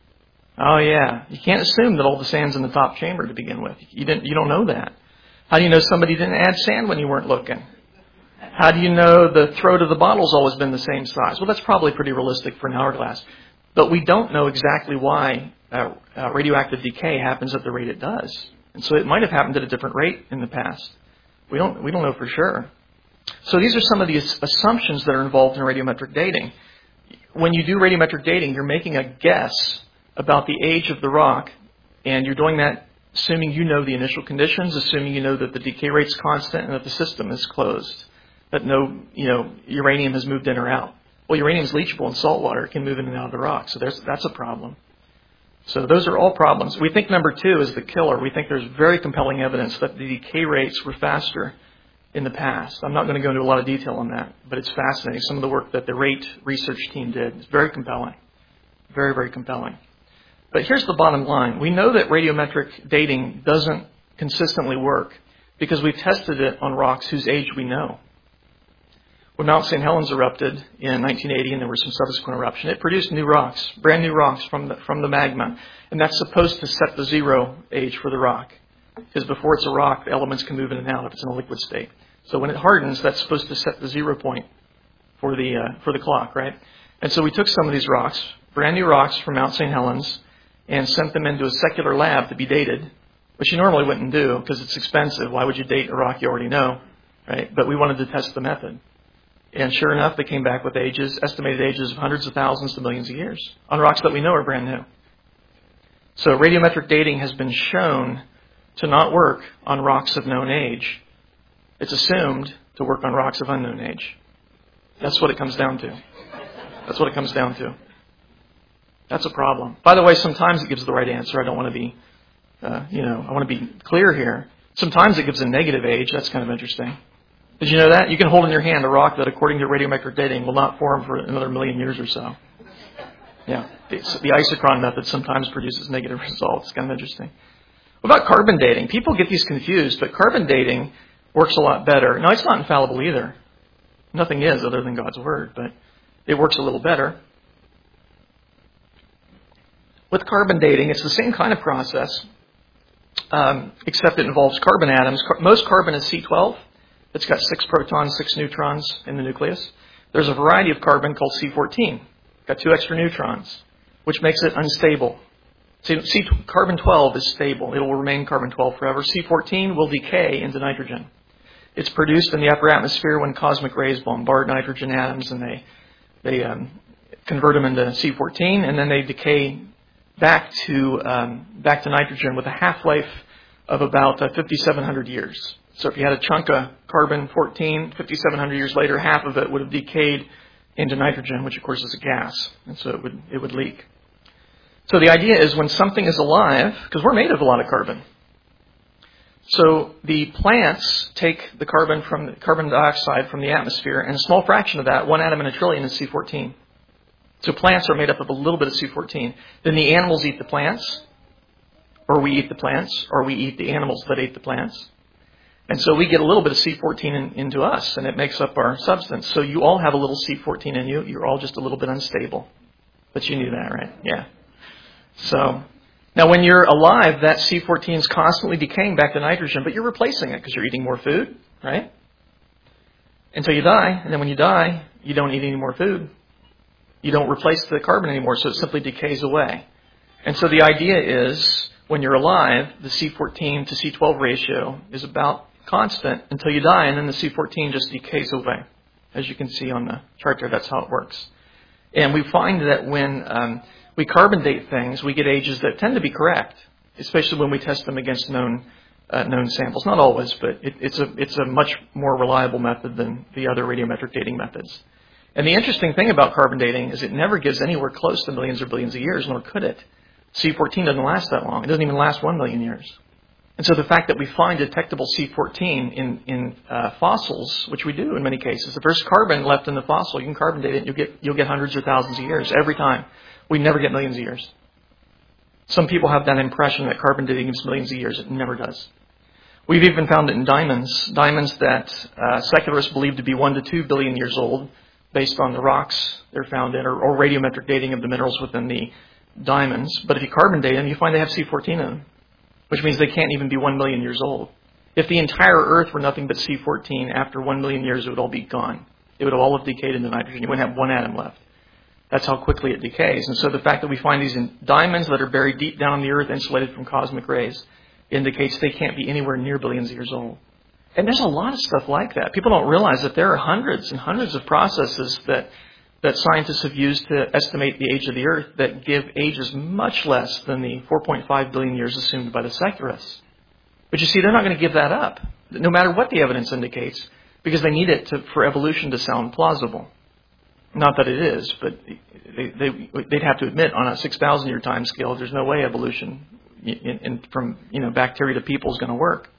Oh, yeah. You can't assume that all the sand's in the top chamber to begin with. You didn't. You don't know that. How do you know somebody didn't add sand when you weren't looking? How do you know the throat of the bottle's always been the same size? Well, that's probably pretty realistic for an hourglass. But we don't know exactly why uh, uh, radioactive decay happens at the rate it does. And so it might have happened at a different rate in the past. We don't, we don't know for sure. So these are some of the assumptions that are involved in radiometric dating. When you do radiometric dating, you're making a guess about the age of the rock, and you're doing that assuming you know the initial conditions, assuming you know that the decay rate's constant and that the system is closed, that no, you know, uranium has moved in or out. Well, uranium is leachable in salt water. It can move in and out of the rock, so there's, that's a problem. So those are all problems. We think number two is the killer. We think there's very compelling evidence that the decay rates were faster in the past. I'm not going to go into a lot of detail on that, but it's fascinating. Some of the work that the RATE research team did is very compelling. Very, very compelling. But here's the bottom line. We know that radiometric dating doesn't consistently work because we've tested it on rocks whose age we know. When Mount Saint Helens erupted in nineteen eighty and there was some subsequent eruption, it produced new rocks, brand new rocks from the, from the magma. And that's supposed to set the zero age for the rock. Because before it's a rock, the elements can move in and out if it's in a liquid state. So when it hardens, that's supposed to set the zero point for the, uh, for the clock, right? And so we took some of these rocks, brand new rocks from Mount Saint Helens, and sent them into a secular lab to be dated, which you normally wouldn't do because it's expensive. Why would you date a rock you already know, right? But we wanted to test the method. And sure enough, they came back with ages, estimated ages of hundreds of thousands to millions of years on rocks that we know are brand new. So radiometric dating has been shown to not work on rocks of known age. It's assumed to work on rocks of unknown age. That's what it comes down to. That's what it comes down to. That's a problem. By the way, sometimes it gives the right answer. I don't want to be, uh, you know, I want to be clear here. Sometimes it gives a negative age. That's kind of interesting. Did you know that? You can hold in your hand a rock that, according to radiometric dating, will not form for another million years or so. Yeah. The, the isochron method sometimes produces negative results. It's kind of interesting. What about carbon dating? People get these confused, but carbon dating works a lot better. Now, it's not infallible either. Nothing is other than God's Word, but it works a little better. With carbon dating, it's the same kind of process, um, except it involves carbon atoms. Car- most carbon is C twelve. It's got six protons, six neutrons in the nucleus. There's a variety of carbon called C fourteen. Got two extra neutrons, which makes it unstable. See, C, carbon twelve is stable. It will remain carbon twelve forever. C fourteen will decay into nitrogen. It's produced in the upper atmosphere when cosmic rays bombard nitrogen atoms, and they they um, convert them into C fourteen, and then they decay back to um, back to nitrogen with a half-life of about uh, fifty-seven hundred years. So if you had a chunk of carbon fourteen, fifty-seven hundred years later, half of it would have decayed into nitrogen, which of course is a gas, and so it would it would leak. So the idea is when something is alive, because we're made of a lot of carbon. So the plants take the carbon from the carbon dioxide from the atmosphere, and a small fraction of that, one atom in a trillion, is C fourteen. So plants are made up of a little bit of C fourteen. Then the animals eat the plants, or we eat the plants, or we eat the animals that ate the plants. And so we get a little bit of C fourteen in, into us, and it makes up our substance. So you all have a little C fourteen in you. You're all just a little bit unstable. But you knew that, right? Yeah. So now when you're alive, that C fourteen is constantly decaying back to nitrogen, but you're replacing it because you're eating more food, right? Until you die. And then when you die, you don't eat any more food. You don't replace the carbon anymore, so it simply decays away. And so the idea is when you're alive, the C fourteen to C twelve ratio is about constant until you die, and then the C fourteen just decays away. As you can see on the chart there, that's how it works. And we find that when um, we carbon date things, we get ages that tend to be correct, especially when we test them against known uh, known samples. Not always, but it, it's a it's a much more reliable method than the other radiometric dating methods. And the interesting thing about carbon dating is it never gives anywhere close to millions or billions of years, nor could it. C fourteen doesn't last that long. It doesn't even last one million years. And so the fact that we find detectable C fourteen in, in uh, fossils, which we do in many cases, if there's carbon left in the fossil, you can carbon date it, and you'll get, you'll get hundreds or thousands of years every time. We never get millions of years. Some people have that impression that carbon dating gives millions of years. It never does. We've even found it in diamonds, diamonds that uh, secularists believe to be one to two billion years old, based on the rocks they're found in, or, or radiometric dating of the minerals within the diamonds. But if you carbon date them, you find they have C fourteen in them, which means they can't even be one million years old. If the entire Earth were nothing but C fourteen, after one million years, it would all be gone. It would all have decayed into nitrogen. You wouldn't have one atom left. That's how quickly it decays. And so the fact that we find these in diamonds that are buried deep down in the Earth, insulated from cosmic rays, indicates they can't be anywhere near billions of years old. And there's a lot of stuff like that. People don't realize that there are hundreds and hundreds of processes that that scientists have used to estimate the age of the Earth that give ages much less than the four point five billion years assumed by the secularists. But you see, they're not going to give that up, no matter what the evidence indicates, because they need it to, for evolution to sound plausible. Not that it is, but they, they, they'd have to admit on a six thousand year time scale, there's no way evolution in, in, from you know bacteria to people is going to work.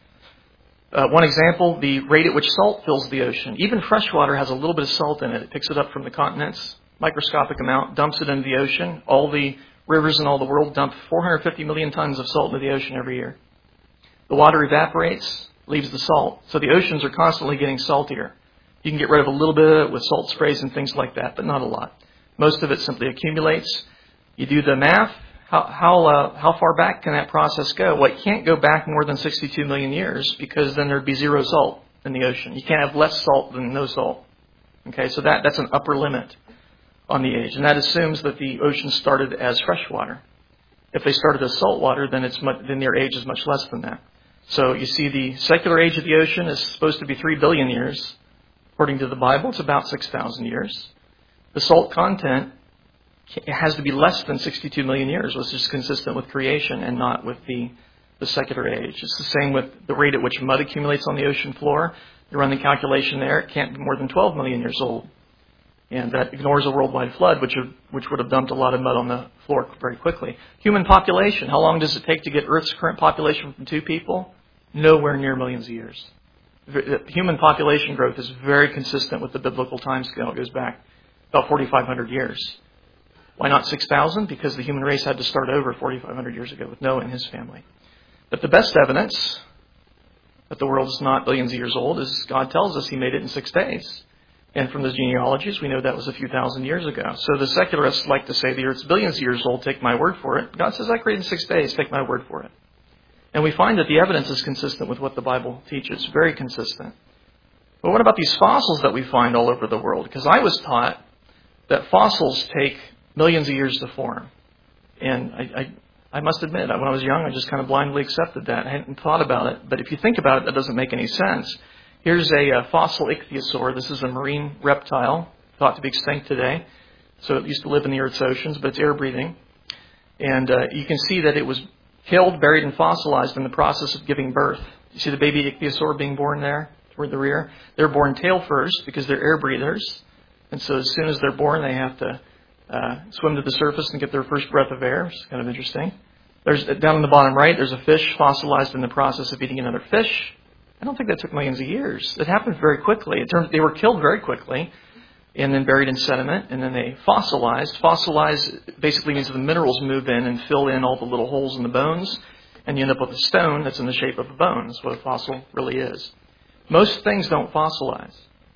Uh, one example, the rate at which salt fills the ocean. Even fresh water has a little bit of salt in it. It picks it up from the continents, microscopic amount, dumps it into the ocean. All the rivers in all the world dump four hundred fifty million tons of salt into the ocean every year. The water evaporates, leaves the salt. So the oceans are constantly getting saltier. You can get rid of a little bit of it with salt sprays and things like that, but not a lot. Most of it simply accumulates. You do the math. How how, uh, how far back can that process go? Well, it can't go back more than sixty-two million years, because then there'd be zero salt in the ocean. You can't have less salt than no salt. Okay, so that, that's an upper limit on the age. And that assumes that the ocean started as fresh water. If they started as salt water, then, it's much, then their age is much less than that. So you see the secular age of the ocean is supposed to be three billion years. According to the Bible, it's about six thousand years. The salt content, it has to be less than sixty-two million years, which is consistent with creation and not with the, the secular age. It's the same with the rate at which mud accumulates on the ocean floor. You run the calculation there, it can't be more than twelve million years old. And that ignores a worldwide flood, which would, which would have dumped a lot of mud on the floor very quickly. Human population, how long does it take to get Earth's current population from two people? Nowhere near millions of years. Human population growth is very consistent with the biblical timescale. It goes back about forty-five hundred years. Why not six thousand? Because the human race had to start over forty-five hundred years ago with Noah and his family. But the best evidence that the world is not billions of years old is God tells us he made it in six days. And from the genealogies, we know that was a few thousand years ago. So the secularists like to say the earth's billions of years old, take my word for it. God says, I created in six days, take my word for it. And we find that the evidence is consistent with what the Bible teaches, very consistent. But what about these fossils that we find all over the world? Because I was taught that fossils take millions of years to form. And I, I, I must admit, when I was young, I just kind of blindly accepted that. I hadn't thought about it. But if you think about it, that doesn't make any sense. Here's a, a fossil ichthyosaur. This is a marine reptile, thought to be extinct today. So it used to live in the Earth's oceans, but it's air-breathing. And uh, you can see that it was killed, buried, and fossilized in the process of giving birth. You see the baby ichthyosaur being born there toward the rear? They're born tail first because they're air breathers. And so as soon as they're born, they have to uh, swim to the surface and get their first breath of air, which is kind of interesting. There's down on the bottom right, there's a fish fossilized in the process of eating another fish. I don't think that took millions of years. It happened very quickly. It turned, they were killed very quickly and then buried in sediment, and then they fossilized. Fossilize basically means the minerals move in and fill in all the little holes in the bones, and you end up with a stone that's in the shape of a bone. That's what a fossil really is. Most things don't fossilize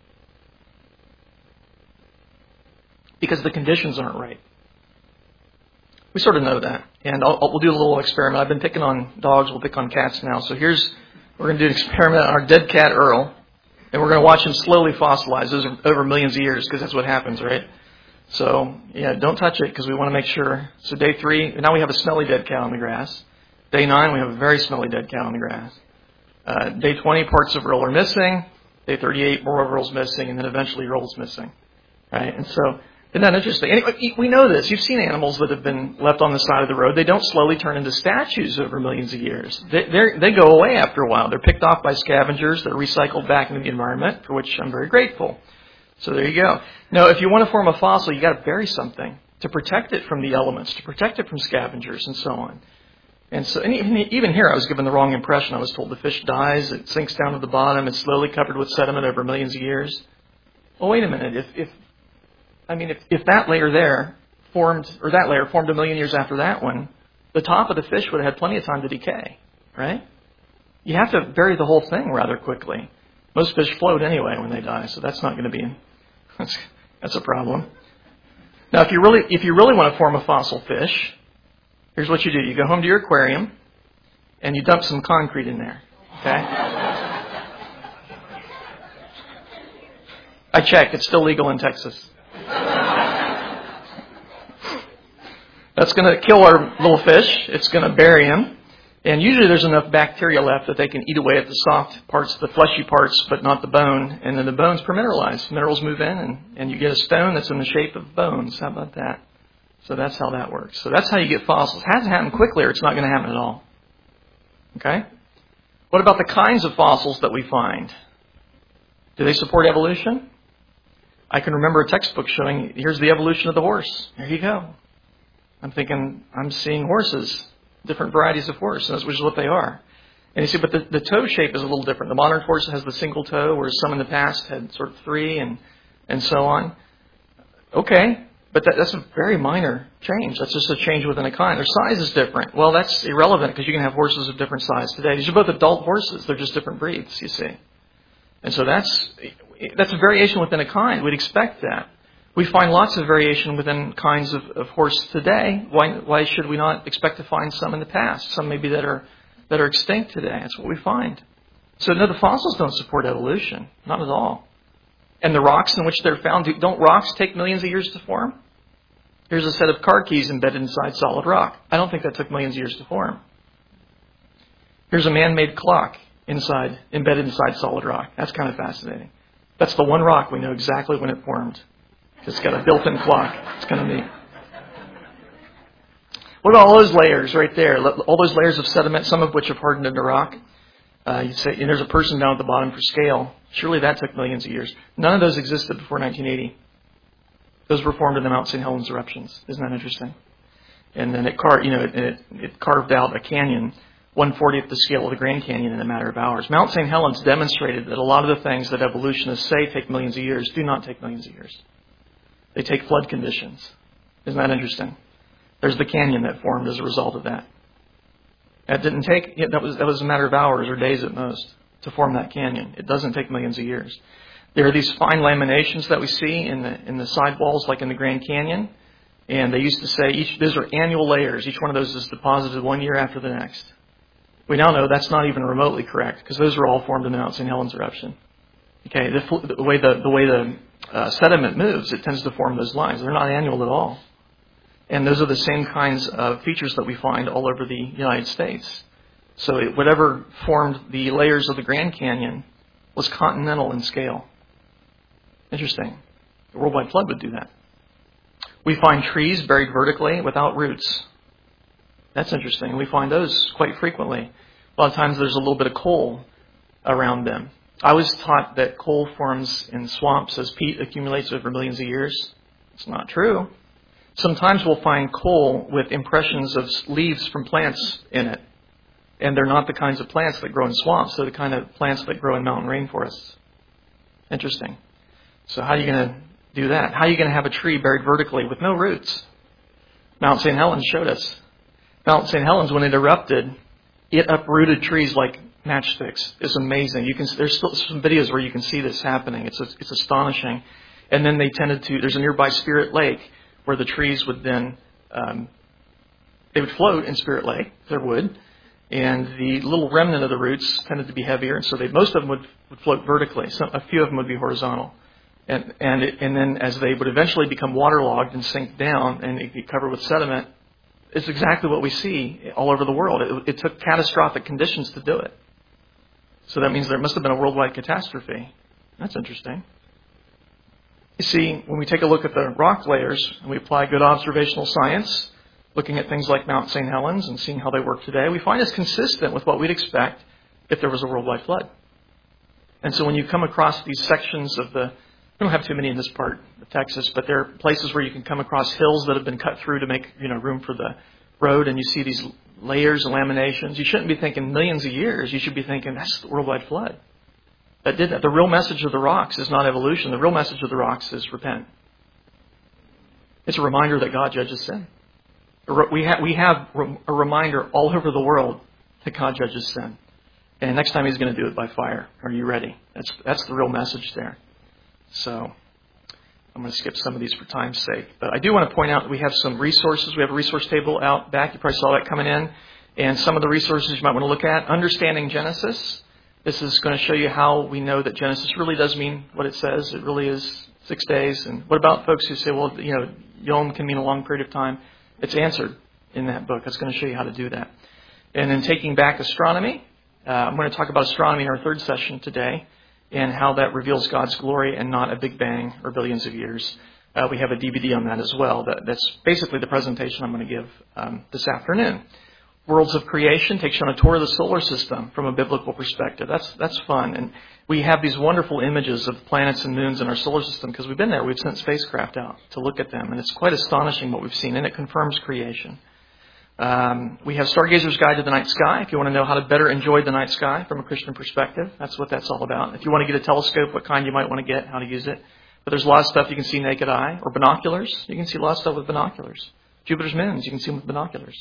because the conditions aren't right. We sort of know that. And I'll, I'll, we'll do a little experiment. I've been picking on dogs. We'll pick on cats now. So here's, we're going to do an experiment on our dead cat, Earl. And we're going to watch him slowly fossilize over, over millions of years, because that's what happens, right? So, yeah, don't touch it, because we want to make sure. So day three, now we have a smelly dead cat on the grass. Day nine, we have a very smelly dead cat on the grass. Uh, day twenty, parts of Earl are missing. Day thirty-eight, more of Earl's missing. And then eventually Earl's missing. Right? And so, isn't that interesting? Anyway, we know this. You've seen animals that have been left on the side of the road. They don't slowly turn into statues over millions of years. They they go away after a while. They're picked off by scavengers. They're recycled back into the environment, for which I'm very grateful. So there you go. Now, if you want to form a fossil, you got to bury something to protect it from the elements, to protect it from scavengers, and so on. And so, and even here, I was given the wrong impression. I was told the fish dies, it sinks down to the bottom, it's slowly covered with sediment over millions of years. Well, wait a minute. If if I mean, if, if that layer there formed, or that layer formed a million years after that one, the top of the fish would have had plenty of time to decay, right? You have to bury the whole thing rather quickly. Most fish float anyway when they die, so that's not going to be, that's, that's a problem. Now, if you really, if you really want to form a fossil fish, here's what you do. You go home to your aquarium, and you dump some concrete in there, okay? I checked. It's still legal in Texas. That's going to kill our little fish. It's going to bury him. And usually there's enough bacteria left that they can eat away at the soft parts, the fleshy parts, but not the bone. And then the bones permineralize. Minerals move in, and, and you get a stone that's in the shape of bones. How about that? So that's how that works. So that's how you get fossils. It has to happen quickly or it's not going to happen at all. Okay? What about the kinds of fossils that we find? Do they support evolution? I can remember a textbook showing, here's the evolution of the horse. There you go. I'm thinking, I'm seeing horses, different varieties of horse, which is what they are. And you see, but the, the toe shape is a little different. The modern horse has the single toe, whereas some in the past had sort of three and, and so on. Okay, but that, that's a very minor change. That's just a change within a kind. Their size is different. Well, that's irrelevant because you can have horses of different size today. These are both adult horses. They're just different breeds, you see. And so that's that's a variation within a kind. We'd expect that. We find lots of variation within kinds of, of horse today. Why why should we not expect to find some in the past? Some maybe that are that are extinct today. That's what we find. So no, the fossils don't support evolution. Not at all. And the rocks in which they're found, don't rocks take millions of years to form? Here's a set of car keys embedded inside solid rock. I don't think that took millions of years to form. Here's a man-made clock inside, embedded inside solid rock. That's kind of fascinating. That's the one rock we know exactly when it formed. It's got a built-in clock. It's kind of neat. What about all those layers right there? All those layers of sediment, some of which have hardened into rock. Uh, you say, and there's a person down at the bottom for scale. Surely that took millions of years. None of those existed before nineteen eighty. Those were formed in the Mount Saint Helens eruptions. Isn't that interesting? And then it carved, you know, it, it, it carved out a canyon, one fortieth the scale of the Grand Canyon in a matter of hours. Mount Saint Helens demonstrated that a lot of the things that evolutionists say take millions of years do not take millions of years. They take flood conditions. Isn't that interesting? There's the canyon that formed as a result of that. That didn't take, that was, that was a matter of hours or days at most to form that canyon. It doesn't take millions of years. There are these fine laminations that we see in the, in the sidewalls, like in the Grand Canyon. And they used to say each, those are annual layers. Each one of those is deposited one year after the next. We now know that's not even remotely correct because those are all formed in the Mount Saint Helens eruption. Okay, the, the way the, the way the uh, sediment moves, it tends to form those lines. They're not annual at all. And those are the same kinds of features that we find all over the United States. So it, whatever formed the layers of the Grand Canyon was continental in scale. Interesting. The worldwide flood would do that. We find trees buried vertically without roots. That's interesting. We find those quite frequently. A lot of times there's a little bit of coal around them. I was taught that coal forms in swamps as peat accumulates over millions of years. It's not true. Sometimes we'll find coal with impressions of leaves from plants in it. And they're not the kinds of plants that grow in swamps. They're the kind of plants that grow in mountain rainforests. Interesting. So how are you going to do that? How are you going to have a tree buried vertically with no roots? Mount Saint Helens showed us. Mount Saint Helens, when it erupted, it uprooted trees like matchsticks. It's amazing. You can, there's still some videos where you can see this happening. It's it's astonishing. And then they tended to, there's a nearby Spirit Lake where the trees would then, um, they would float in Spirit Lake, there would, and the little remnant of the roots tended to be heavier, and so they, most of them would, would float vertically. Some, a few of them would be horizontal. And and, it, and then as they would eventually become waterlogged and sink down and be covered with sediment, it's exactly what we see all over the world. It, it took catastrophic conditions to do it. So that means there must have been a worldwide catastrophe. That's interesting. You see, when we take a look at the rock layers and we apply good observational science, looking at things like Mount Saint Helens and seeing how they work today, we find it's consistent with what we'd expect if there was a worldwide flood. And so when you come across these sections of the, we don't have too many in this part of Texas, but there are places where you can come across hills that have been cut through to make, you know, room for the road, and you see these layers and laminations. You shouldn't be thinking millions of years. You should be thinking that's the worldwide flood. That did that. The real message of the rocks is not evolution. The real message of the rocks is repent. It's a reminder that God judges sin. We have, we have a reminder all over the world that God judges sin. And next time He's going to do it by fire. Are you ready? That's that's the real message there. So I'm going to skip some of these for time's sake. But I do want to point out that we have some resources. We have a resource table out back. You probably saw that coming in. And some of the resources you might want to look at. Understanding Genesis. This is going to show you how we know that Genesis really does mean what it says. It really is six days. And what about folks who say, well, you know, Yom can mean a long period of time? It's answered in that book. It's going to show you how to do that. And then taking back astronomy. Uh, I'm going to talk about astronomy in our third session today and how that reveals God's glory and not a Big Bang or billions of years. Uh, we have a D V D on that as well. That, that's basically the presentation I'm going to give um, this afternoon. Worlds of Creation takes you on a tour of the solar system from a biblical perspective. That's that's fun. And we have these wonderful images of planets and moons in our solar system because we've been there. We've sent spacecraft out to look at them. And it's quite astonishing what we've seen. And it confirms creation. Um, we have Stargazer's Guide to the Night Sky. If you want to know how to better enjoy the night sky from a Christian perspective, that's what that's all about. If you want to get a telescope, what kind you might want to get, how to use it. But there's a lot of stuff you can see naked eye. Or binoculars. You can see a lot of stuff with binoculars. Jupiter's moons, you can see them with binoculars.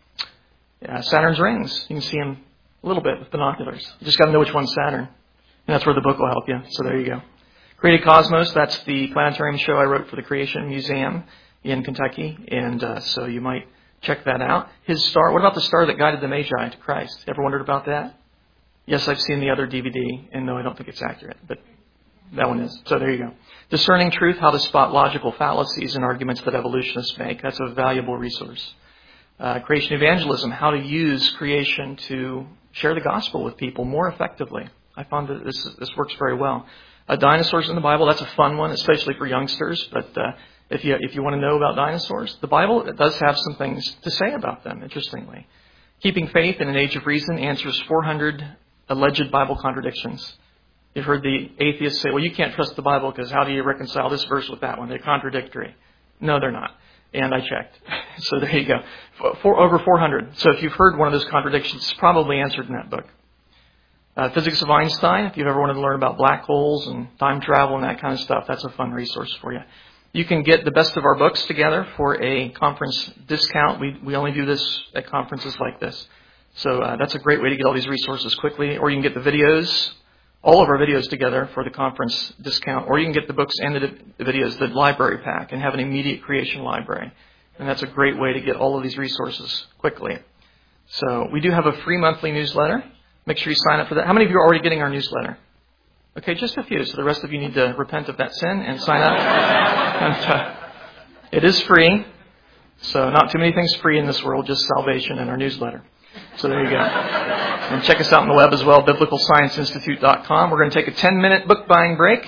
Yeah, Saturn's rings. You can see them a little bit with binoculars. You just got to know which one's Saturn. And that's where the book will help you. So there you go. Created Cosmos, that's the planetarium show I wrote for the Creation Museum in Kentucky. And uh, so you might check that out. His star, what about the star that guided the Magi to Christ? Ever wondered about that? Yes, I've seen the other D V D, and no, I don't think it's accurate, but that one is. So there you go. Discerning Truth, how to spot logical fallacies and arguments that evolutionists make. That's a valuable resource. Uh, creation Evangelism, how to use creation to share the gospel with people more effectively. I found that this this works very well. Uh, dinosaurs in the Bible, that's a fun one, especially for youngsters, but uh, If you if you want to know about dinosaurs, the Bible does have some things to say about them, interestingly. Keeping Faith in an Age of Reason answers four hundred alleged Bible contradictions. You've heard the atheists say, well, you can't trust the Bible because how do you reconcile this verse with that one? They're contradictory. No, they're not. And I checked. So there you go. For, over four hundred. So if you've heard one of those contradictions, it's probably answered in that book. Uh, Physics of Einstein, if you've ever wanted to learn about black holes and time travel and that kind of stuff, that's a fun resource for you. You can get the best of our books together for a conference discount. We we only do this at conferences like this. So uh, that's a great way to get all these resources quickly. Or you can get the videos, all of our videos together for the conference discount. Or you can get the books and the, the videos, the library pack, and have an immediate creation library. And that's a great way to get all of these resources quickly. So we do have a free monthly newsletter. Make sure you sign up for that. How many of you are already getting our newsletter? Okay, just a few. So the rest of you need to repent of that sin and sign up. and, uh, it is free. So not too many things free in this world, just salvation and our newsletter. So there you go. And check us out on the web as well, biblical science institute dot com. We're going to take a ten-minute book buying break.